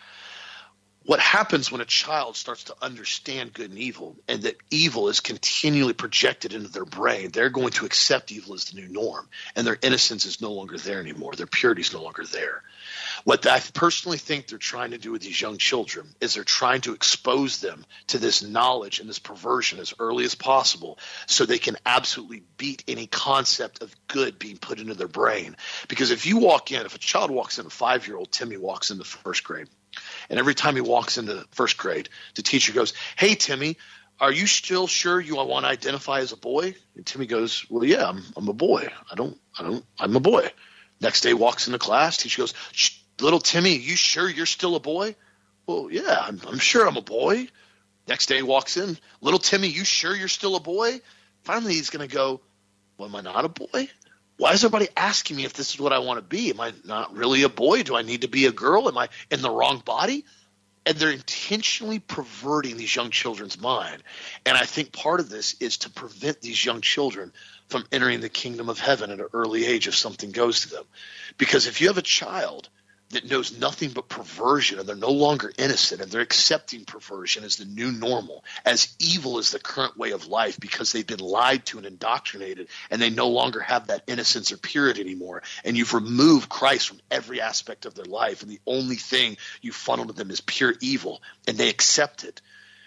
A: What happens when a child starts to understand good and evil, and that evil is continually projected into their brain, they're going to accept evil as the new norm, and their innocence is no longer there anymore. Their purity is no longer there. What I personally think they're trying to do with these young children is they're trying to expose them to this knowledge and this perversion as early as possible so they can absolutely beat any concept of good being put into their brain. Because if a child walks in, a 5-year-old Timmy walks into first grade, and every time he walks into first grade, the teacher goes, "Hey, Timmy, are you still sure you want to identify as a boy?" And Timmy goes, "Well, yeah, I'm a boy. I'm a boy." Next day walks into class, teacher goes, "Little Timmy, you sure you're still a boy?" "Well, yeah, I'm sure I'm a boy." Next day walks in, "Little Timmy, you sure you're still a boy?" Finally, he's going to go, "Well, am I not a boy? Why is everybody asking me if this is what I want to be? Am I not really a boy? Do I need to be a girl? Am I in the wrong body?" And they're intentionally perverting these young children's mind. And I think part of this is to prevent these young children from entering the kingdom of heaven at an early age if something goes to them. Because if you have a child that knows nothing but perversion and they're no longer innocent and they're accepting perversion as the new normal, as evil as the current way of life because they've been lied to and indoctrinated and they no longer have that innocence or purity anymore, and you've removed Christ from every aspect of their life and the only thing you funnel to them is pure evil and they accept it.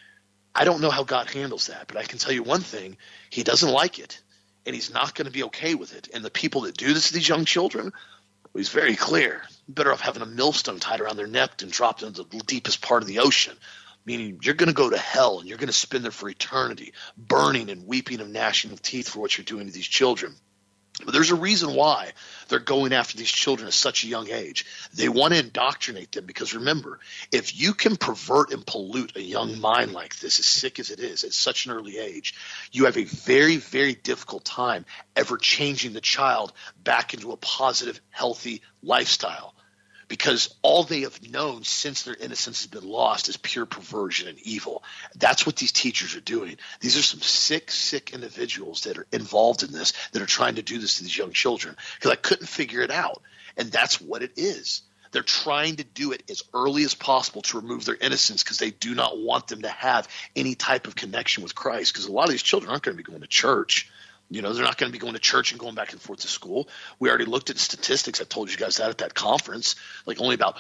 A: I don't know how God handles that, but I can tell you one thing, he doesn't like it and he's not going to be okay with it. And the people that do this to these young children, he's very clear. Better off having a millstone tied around their neck and dropped into the deepest part of the ocean, meaning you're going to go to hell and you're going to spend there for eternity, burning and weeping and gnashing of teeth for what you're doing to these children. But there's a reason why they're going after these children at such a young age. They want to indoctrinate them because, remember, if you can pervert and pollute a young mind like this, as sick as it is, at such an early age, you have a very, very difficult time ever changing the child back into a positive, healthy lifestyle. Because all they have known since their innocence has been lost is pure perversion and evil. That's what these teachers are doing. These are some sick, sick individuals that are involved in this, that are trying to do this to these young children. Because I couldn't figure it out. And that's what it is. They're trying to do it as early as possible to remove their innocence because they do not want them to have any type of connection with Christ. Because a lot of these children aren't going to be going to church. They're not going to be going to church and going back and forth to school. We already looked at statistics. I told you guys that at that conference. Like only about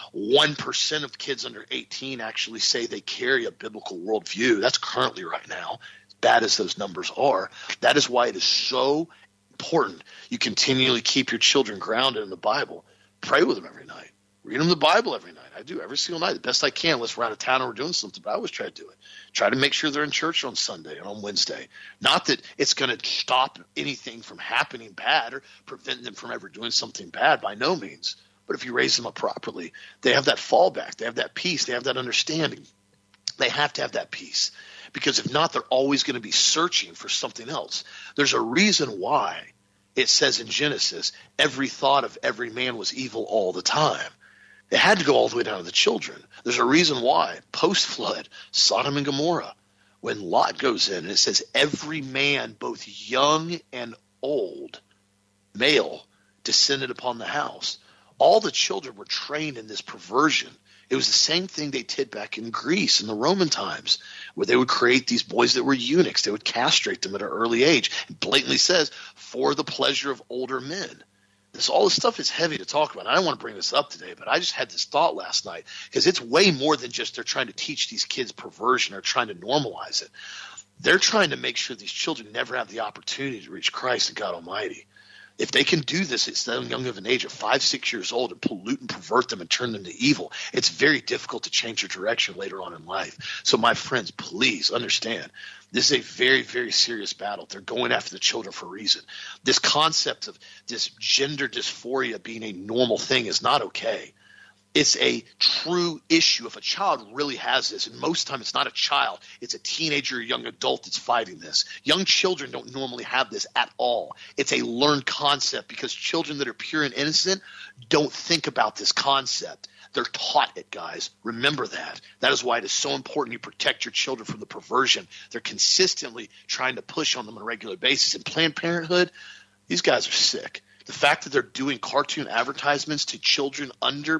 A: 1% of kids under 18 actually say they carry a biblical worldview. That's currently right now, as bad as those numbers are. That is why it is so important you continually keep your children grounded in the Bible. Pray with them every night. Read them the Bible every night. I do every single night, the best I can, unless we're out of town or we're doing something, but I always try to do it. Try to make sure they're in church on Sunday and on Wednesday. Not that it's going to stop anything from happening bad or prevent them from ever doing something bad, by no means. But if you raise them up properly, they have that fallback. They have that peace. They have that understanding. They have to have that peace, because if not, they're always going to be searching for something else. There's a reason why it says in Genesis, every thought of every man was evil all the time. It had to go all the way down to the children. There's a reason why post-flood, Sodom and Gomorrah, when Lot goes in and it says every man, both young and old, male, descended upon the house. All the children were trained in this perversion. It was the same thing they did back in Greece in the Roman times, where they would create these boys that were eunuchs. They would castrate them at an early age. It blatantly says, for the pleasure of older men. All this stuff is heavy to talk about. I don't want to bring this up today, but I just had this thought last night, because it's way more than just they're trying to teach these kids perversion or trying to normalize it. They're trying to make sure these children never have the opportunity to reach Christ and God Almighty. If they can do this at so young of an age of 5, 6 years old and pollute and pervert them and turn them to evil, it's very difficult to change their direction later on in life. So my friends, please understand, this is a very, very serious battle. They're going after the children for a reason. This concept of this gender dysphoria being a normal thing is not okay. It's a true issue. If a child really has this, and most of the time it's not a child, it's a teenager or young adult that's fighting this. Young children don't normally have this at all. It's a learned concept, because children that are pure and innocent don't think about this concept. They're taught it, guys. Remember that. That is why it is so important you protect your children from the perversion they're consistently trying to push on them on a regular basis. In Planned Parenthood, these guys are sick. The fact that they're doing cartoon advertisements to children under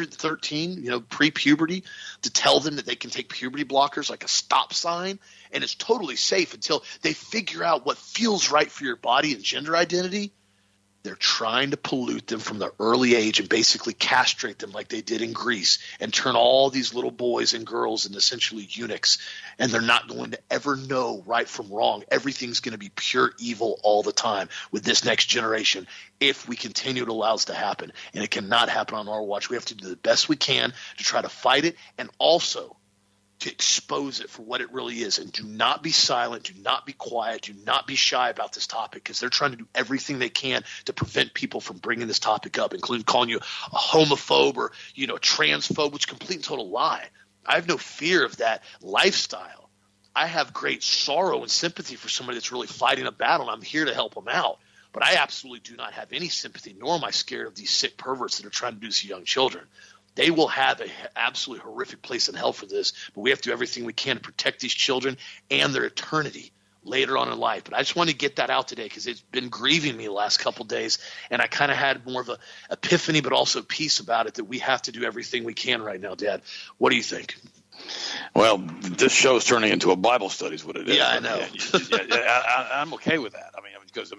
A: 13, pre-puberty, to tell them that they can take puberty blockers like a stop sign, and it's totally safe until they figure out what feels right for your body and gender identity. They're trying to pollute them from the early age and basically castrate them like they did in Greece and turn all these little boys and girls into essentially eunuchs. And they're not going to ever know right from wrong. Everything's going to be pure evil all the time with this next generation if we continue to allow this to happen. And it cannot happen on our watch. We have to do the best we can to try to fight it, and also to expose it for what it really is. And do not be silent. Do not be quiet. Do not be shy about this topic, because they're trying to do everything they can to prevent people from bringing this topic up, including calling you a homophobe or, a transphobe, which is a complete and total lie. I have no fear of that lifestyle. I have great sorrow and sympathy for somebody that's really fighting a battle, and I'm here to help them out. But I absolutely do not have any sympathy, nor am I scared of these sick perverts that are trying to do this to young children. They will have an absolutely horrific place in hell for this, but we have to do everything we can to protect these children and their eternity later on in life. But I just wanted to get that out today, because it's been grieving me the last couple of days, and I kind of had more of a epiphany but also peace about it, that we have to do everything we can right now. Dad, what do you think?
B: Well, this show is turning into a Bible study is what it is.
A: Yeah, I know.
B: I'm okay with that. Because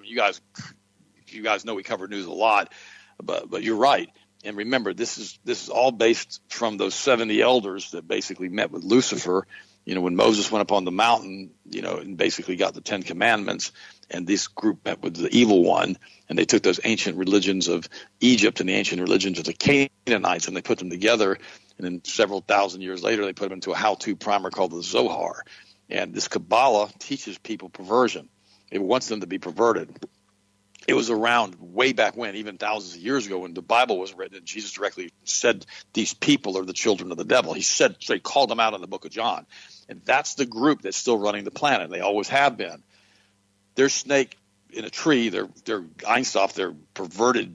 B: you guys know we cover news a lot, but you're right. And remember, this is all based from those 70 elders that basically met with Lucifer, when Moses went up on the mountain, and basically got the 10 Commandments. And this group met with the evil one, and they took those ancient religions of Egypt and the ancient religions of the Canaanites, and they put them together. And then several thousand years later, they put them into a how-to primer called the Zohar. And this Kabbalah teaches people perversion. It wants them to be perverted. It was around way back when, even thousands of years ago, when the Bible was written, and Jesus directly said these people are the children of the devil. He called them out in the book of John. And that's the group that's still running the planet. They always have been. Their snake in a tree, their Ein Sof, their perverted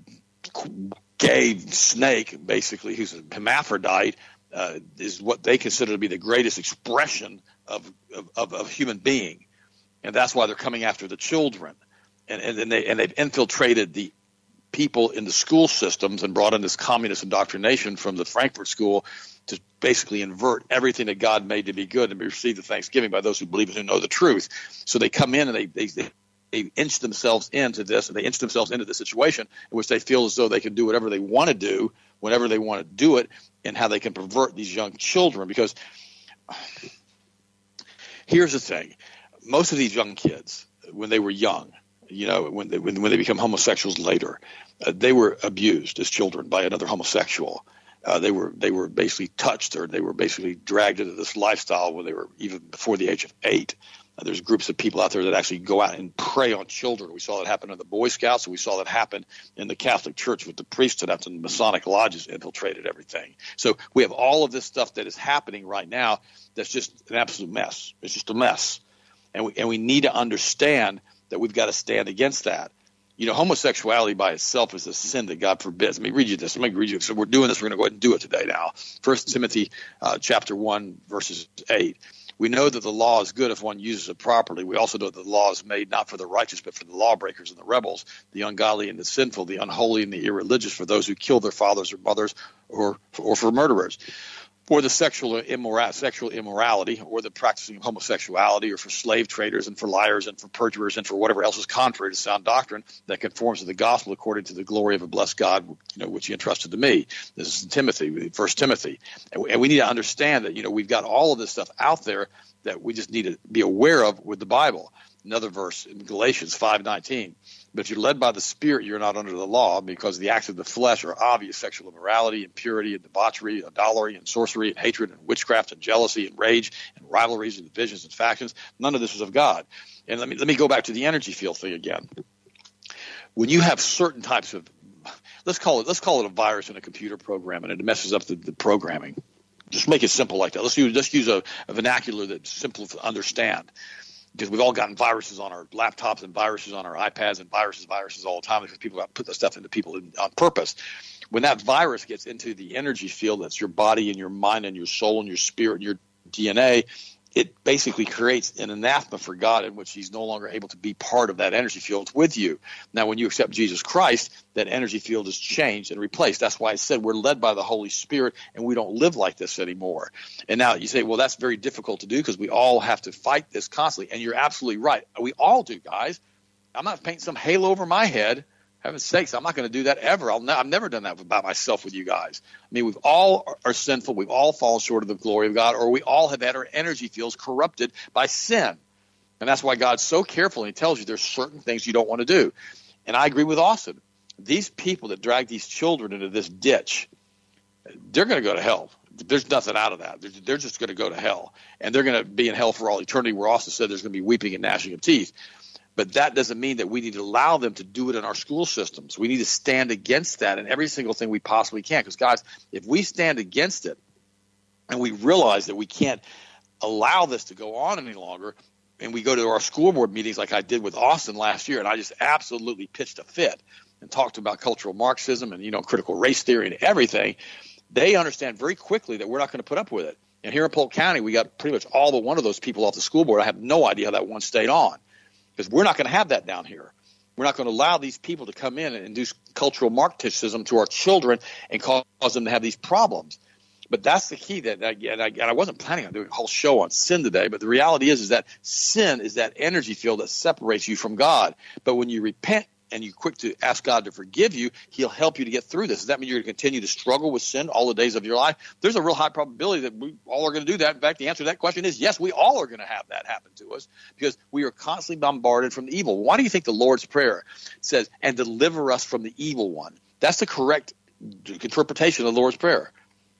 B: gay snake, basically, who's a hermaphrodite, is what they consider to be the greatest expression of human being. And that's why they're coming after the children. And they've infiltrated the people in the school systems and brought in this communist indoctrination from the Frankfurt School to basically invert everything that God made to be good and be received at Thanksgiving by those who believe and who know the truth. So they come in and they inch themselves into this, and they inch themselves into the situation in which they feel as though they can do whatever they want to do, whenever they want to do it, and how they can pervert these young children. Because here's the thing. Most of these young kids, when they were young, when they become homosexuals later, they were abused as children by another homosexual. they were basically touched, or they were basically dragged into this lifestyle when they were even before the age of 8. There's groups of people out there that actually go out and prey on children. We saw that happen in the Boy Scouts, and we saw that happen in the Catholic Church with the priesthood after the Masonic lodges infiltrated everything. So we have all of this stuff that is happening right now that's just an absolute mess. It's just a mess. And we need to understand that we've got to stand against that. Homosexuality by itself is a sin that God forbids. Let me read you this. So we're doing this. We're going to go ahead and do it today now. 1 Timothy chapter 1, verses 8. We know that the law is good if one uses it properly. We also know that the law is made not for the righteous, but for the lawbreakers and the rebels, the ungodly and the sinful, the unholy and the irreligious, for those who kill their fathers or mothers, or for murderers, for the sexual immorality, or the practicing of homosexuality, or for slave traders, and for liars, and for perjurers, and for whatever else is contrary to sound doctrine that conforms to the gospel according to the glory of a blessed God, which he entrusted to me. This is Timothy, 1 Timothy. And we need to understand that, we've got all of this stuff out there that we just need to be aware of with the Bible. Another verse in Galatians 5:19. But if you're led by the Spirit, you're not under the law, because the acts of the flesh are obvious: sexual immorality, impurity, and debauchery, idolatry, and sorcery, and hatred, and witchcraft, and jealousy, and rage, and rivalries, and divisions, and factions. None of this is of God. And let me go back to the energy field thing again. When you have certain types of, let's call it a virus in a computer program, and it messes up the programming. Just make it simple like that. Let's use a vernacular that's simple to understand. Because we've all gotten viruses on our laptops and viruses on our iPads and viruses all the time, because people put that stuff into people on purpose. When that virus gets into the energy field, that's your body and your mind and your soul and your spirit and your DNA, it basically creates an anathema for God, in which he's no longer able to be part of that energy field with you. Now, when you accept Jesus Christ, that energy field is changed and replaced. That's why I said we're led by the Holy Spirit, and we don't live like this anymore. And now you say, well, that's very difficult to do, because we all have to fight this constantly. And you're absolutely right. We all do, guys. I'm not painting some halo over my head. Heaven's sakes, I'm not going to do that ever. I've never done that by myself with you guys. I mean, we've all are sinful. We've all fallen short of the glory of God, or we all have had our energy fields corrupted by sin. And that's why God's so careful, and he tells you there's certain things you don't want to do. And I agree with Austin. These people that drag these children into this ditch, they're going to go to hell. There's nothing out of that. They're just going to go to hell. And they're going to be in hell for all eternity, where Austin said there's going to be weeping and gnashing of teeth. But that doesn't mean that we need to allow them to do it in our school systems. We need to stand against that in every single thing we possibly can. Because, guys, if we stand against it and we realize that we can't allow this to go on any longer, and we go to our school board meetings like I did with Austin last year, and I just absolutely pitched a fit and talked about cultural Marxism and, critical race theory and everything, they understand very quickly that we're not going to put up with it. And here in Polk County, we got pretty much all but one of those people off the school board. I have no idea how that one stayed on. Because we're not going to have that down here. We're not going to allow these people to come in and induce cultural Marxism to our children and cause them to have these problems. But that's the key. And I wasn't planning on doing a whole show on sin today, but the reality is that sin is that energy field that separates you from God. But when you repent and you're quick to ask God to forgive you, he'll help you to get through this. Does that mean you're going to continue to struggle with sin all the days of your life? There's a real high probability that we all are going to do that. In fact, the answer to that question is yes, we all are going to have that happen to us, because we are constantly bombarded from the evil. Why do you think the Lord's Prayer says, and deliver us from the evil one? That's the correct interpretation of the Lord's Prayer.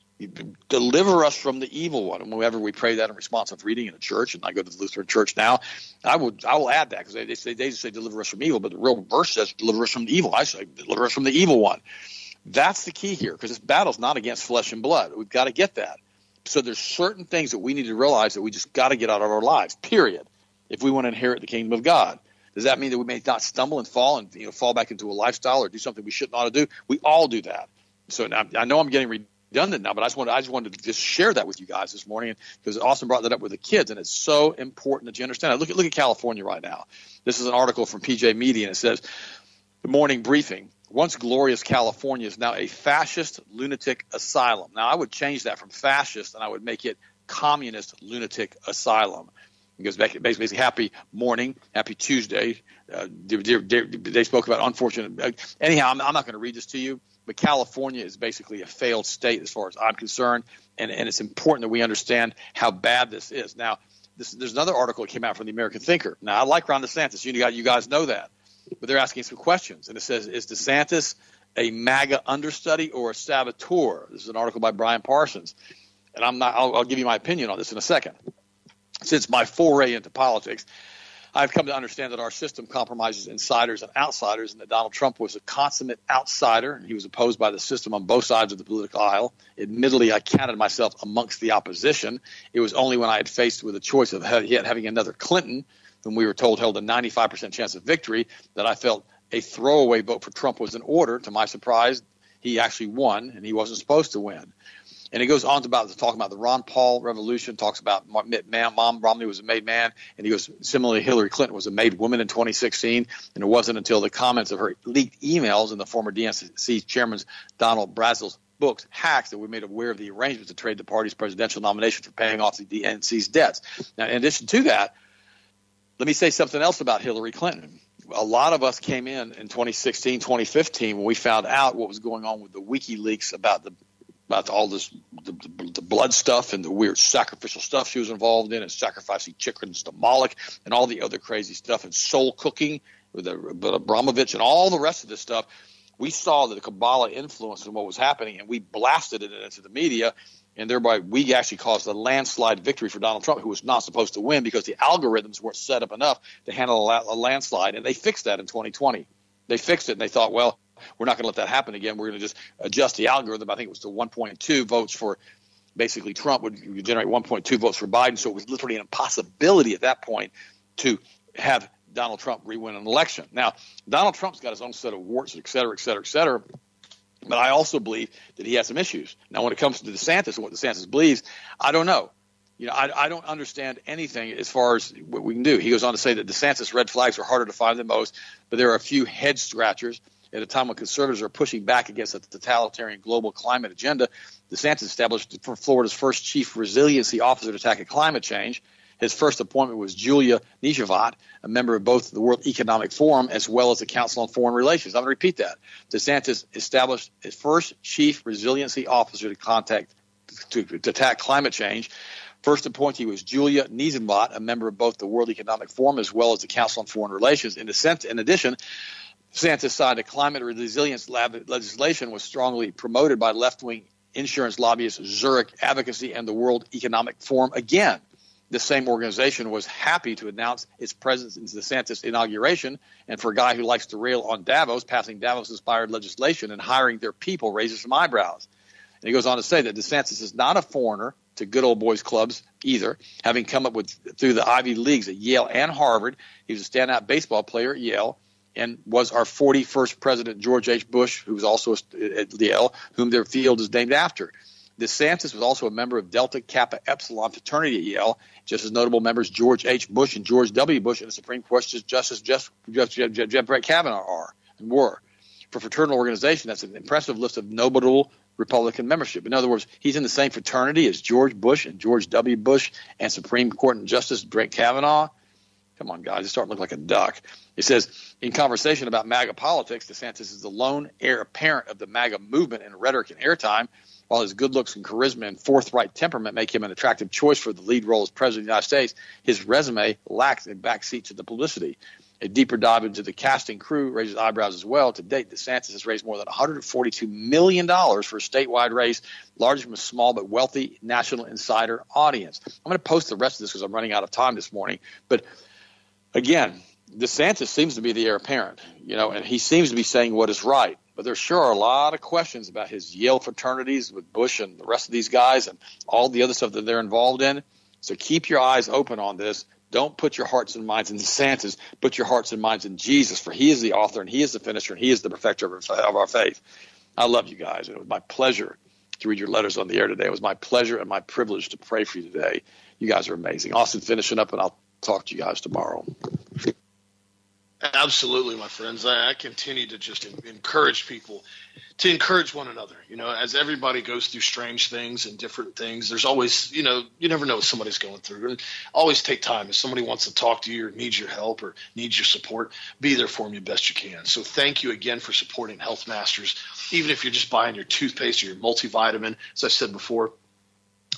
B: Deliver us from the evil one. And whenever we pray that in responsive reading in a church, and I go to the Lutheran church now, I will add that, because they say deliver us from evil, but the real verse says deliver us from the evil. I say deliver us from the evil one. That's the key here, because this battle's not against flesh and blood. We've got to get that. So there's certain things that we need to realize that we just got to get out of our lives, period, if we want to inherit the kingdom of God. Does that mean that we may not stumble and fall and fall back into a lifestyle or do something we shouldn't ought to do? We all do that. So now, I know I'm getting redundant now, but I just wanted to just share that with you guys this morning, because Austin brought that up with the kids, and it's so important that you understand it. Look at California right now. This is an article from PJ Media, and it says, the morning briefing, once glorious California is now a fascist lunatic asylum. Now, I would change that from fascist, and I would make it communist lunatic asylum. Because basically, happy morning, happy Tuesday. They spoke about unfortunate. Anyhow, I'm not going to read this to you, but California is basically a failed state as far as I'm concerned, and it's important that we understand how bad this is. Now, there's another article that came out from the American Thinker. Now, I like Ron DeSantis. You guys know that, but they're asking some questions, and it says, is DeSantis a MAGA understudy or a saboteur. This is an article by Brian Parsons. And I'll give you my opinion on this in a second. Since my foray into politics, I've come to understand that our system compromises insiders and outsiders, and that Donald Trump was a consummate outsider, and he was opposed by the system on both sides of the political aisle. Admittedly, I counted myself amongst the opposition. It was only when I had faced with a choice of having another Clinton, whom we were told held a 95% chance of victory, that I felt a throwaway vote for Trump was in order. To my surprise, he actually won, and he wasn't supposed to win. And it goes on to talk about the Ron Paul revolution, talks about Mom Romney was a made man, and he goes, similarly, Hillary Clinton was a made woman in 2016, and it wasn't until the comments of her leaked emails in the former DNC chairman Donald Brazel's books, Hacks, that we made aware of the arrangement to trade the party's presidential nomination for paying off the DNC's debts. Now, in addition to that, let me say something else about Hillary Clinton. A lot of us came in 2016, 2015, when we found out what was going on with the WikiLeaks about all this, the blood stuff and the weird sacrificial stuff she was involved in, and sacrificing chickens to Moloch and all the other crazy stuff, and soul cooking with Abramovich and all the rest of this stuff. We saw the Kabbalah influence in what was happening, and we blasted it into the media, and thereby we actually caused a landslide victory for Donald Trump, who was not supposed to win because the algorithms weren't set up enough to handle a landslide, and they fixed that in 2020. They fixed it, and they thought, well, we're not going to let that happen again. We're going to just adjust the algorithm. I think it was to 1.2 votes for basically Trump would generate 1.2 votes for Biden. So it was literally an impossibility at that point to have Donald Trump re-win an election. Now, Donald Trump's got his own set of warts, et cetera, et cetera, et cetera. But I also believe that he has some issues. Now, when it comes to DeSantis and what DeSantis believes, I don't know. I don't understand anything as far as what we can do. He goes on to say that DeSantis' red flags are harder to find than most, but there are a few head scratchers. At a time when conservatives are pushing back against a totalitarian global climate agenda, DeSantis established Florida's first chief resiliency officer to tackle climate change. His first appointment was Julia Nijhavat, a member of both the World Economic Forum as well as the Council on Foreign Relations. I'm going to repeat that. DeSantis established his first chief resiliency officer to attack climate change. First appointee was Julia Nijhavat, a member of both the World Economic Forum as well as the Council on Foreign Relations. In addition, DeSantis signed a climate resilience legislation was strongly promoted by left-wing insurance lobbyists Zurich Advocacy and the World Economic Forum. Again, the same organization was happy to announce its presence in DeSantis' inauguration, and for a guy who likes to rail on Davos, passing Davos-inspired legislation and hiring their people raises some eyebrows. And he goes on to say that DeSantis is not a foreigner to good old boys clubs either, having come up through the Ivy Leagues at Yale and Harvard. He was a standout baseball player at Yale, and was our 41st president, George H. Bush, who was also at Yale, whom their field is named after. DeSantis was also a member of Delta Kappa Epsilon fraternity at Yale, just as notable members George H. Bush and George W. Bush and the Supreme Court Justice Brett Kavanaugh are and were. For fraternal organization, that's an impressive list of notable Republican membership. In other words, he's in the same fraternity as George Bush and George W. Bush and Supreme Court Justice Brett Kavanaugh. Come on, guys, you start looking like a duck. It says, in conversation about MAGA politics, DeSantis is the lone heir apparent of the MAGA movement in rhetoric and airtime, while his good looks and charisma and forthright temperament make him an attractive choice for the lead role as president of the United States. His resume lacks a backseat to the publicity. A deeper dive into the casting crew raises eyebrows as well. To date, DeSantis has raised more than $142 million for a statewide race, largely from a small but wealthy national insider audience. I'm going to post the rest of this because I'm running out of time this morning. But again, DeSantis seems to be the heir apparent, and he seems to be saying what is right. But there sure are a lot of questions about his Yale fraternities with Bush and the rest of these guys and all the other stuff that they're involved in. So keep your eyes open on this. Don't put your hearts and minds in DeSantis. Put your hearts and minds in Jesus, for he is the author and he is the finisher and he is the perfecter of our faith. I love you guys. It was my pleasure to read your letters on the air today. It was my pleasure and my privilege to pray for you today. You guys are amazing. Austin, finishing up, and I'll talk to you guys tomorrow.
A: Absolutely, my friends. I continue to just encourage people to encourage one another. As everybody goes through strange things and different things, there's always, you never know what somebody's going through. And always take time. If somebody wants to talk to you or needs your help or needs your support, be there for them as best you can. So thank you again for supporting Health Masters, even if you're just buying your toothpaste or your multivitamin. As I said before,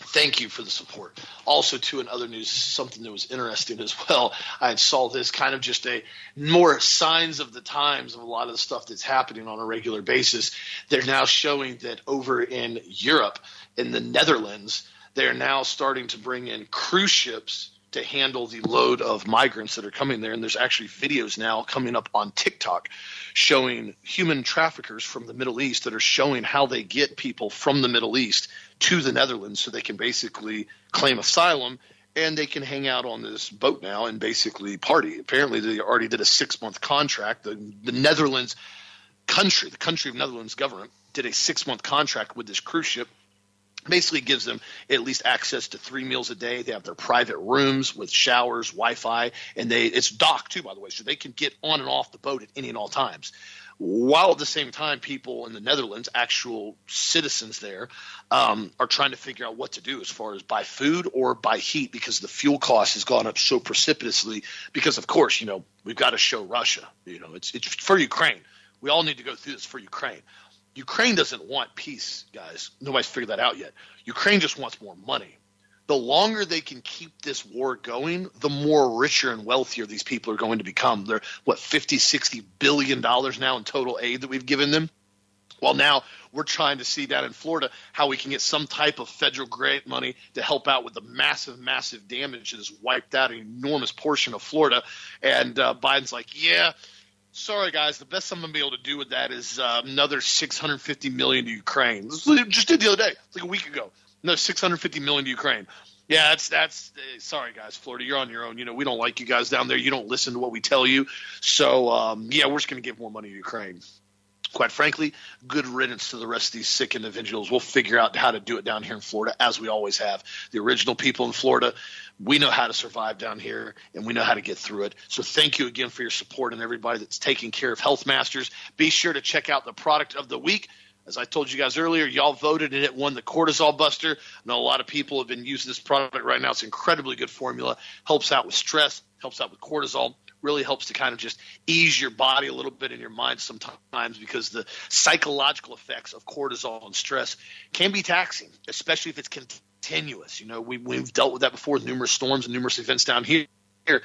A: Thank you for the support. Also, too, in other news, something that was interesting as well, I saw this kind of just a more signs of the times of a lot of the stuff that's happening on a regular basis. They're now showing that over in Europe, in the Netherlands, they're now starting to bring in cruise ships to handle the load of migrants that are coming there. And there's actually videos now coming up on TikTok showing human traffickers from the Middle East that are showing how they get people from the Middle East to the Netherlands so they can basically claim asylum and they can hang out on this boat now and basically party. Apparently they already did a 6-month contract. The Netherlands country, the country of Netherlands government did a 6-month contract with this cruise ship. Basically gives them at least access to 3 meals a day. They have their private rooms with showers, Wi-Fi, and it's docked too, by the way, so they can get on and off the boat at any and all times. While at the same time, people in the Netherlands, actual citizens there, are trying to figure out what to do as far as buy food or buy heat because the fuel cost has gone up so precipitously because, of course, we've got to show Russia. It's for Ukraine. We all need to go through this for Ukraine. Ukraine doesn't want peace, guys. Nobody's figured that out yet. Ukraine just wants more money. The longer they can keep this war going, the more richer and wealthier these people are going to become. They're, $50-60 billion now in total aid that we've given them? Well, now we're trying to see down in Florida how we can get some type of federal grant money to help out with the massive, massive damage that has wiped out an enormous portion of Florida. And Biden's like, yeah, sorry, guys, the best I'm going to be able to do with that is another $650 million to Ukraine. Just did the other day, like a week ago. Another $650 million to Ukraine. Yeah, that's sorry, guys, Florida, you're on your own. We don't like you guys down there. You don't listen to what we tell you. So, yeah, we're just going to give more money to Ukraine. Quite frankly, good riddance to the rest of these sick individuals. We'll figure out how to do it down here in Florida, as we always have. The original people in Florida, we know how to survive down here, and we know how to get through it. So thank you again for your support and everybody that's taking care of Health Masters. Be sure to check out the product of the week. As I told you guys earlier, y'all voted and it won the Cortisol Buster. I know a lot of people have been using this product right now. It's an incredibly good formula. Helps out with stress, helps out with cortisol. Really helps to kind of just ease your body a little bit and your mind sometimes because the psychological effects of cortisol and stress can be taxing, especially if it's continuous. We've dealt with that before with numerous storms and numerous events down here. You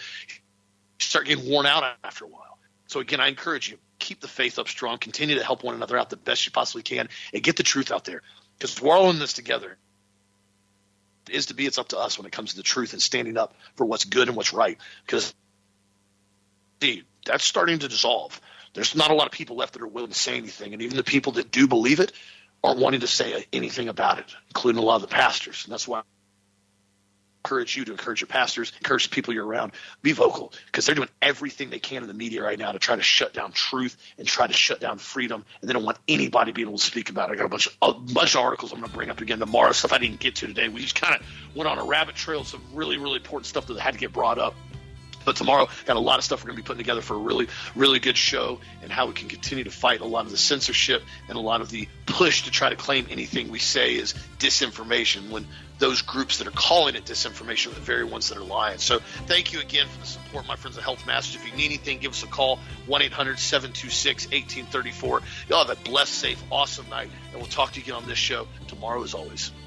A: start getting worn out after a while. So, again, I encourage you, keep the faith up strong, continue to help one another out the best you possibly can, and get the truth out there because we're all in this together. It's up to us when it comes to the truth and standing up for what's good and what's right because that's starting to dissolve. There's not a lot of people left that are willing to say anything, and even the people that do believe it aren't wanting to say anything about it, including a lot of the pastors. And that's why I encourage you to encourage your pastors, encourage the people you're around, be vocal because they're doing everything they can in the media right now to try to shut down truth and try to shut down freedom, and they don't want anybody being able to speak about it. I got a bunch of articles I'm going to bring up again tomorrow, stuff I didn't get to today. We just kind of went on a rabbit trail of some really, really important stuff that had to get brought up. But tomorrow, got a lot of stuff we're going to be putting together for a really, really good show and how we can continue to fight a lot of the censorship and a lot of the push to try to claim anything we say is disinformation when those groups that are calling it disinformation are the very ones that are lying. So thank you again for the support, my friends at Health Masters. If you need anything, give us a call, 1-800-726-1834. Y'all have a blessed, safe, awesome night, and we'll talk to you again on this show tomorrow as always.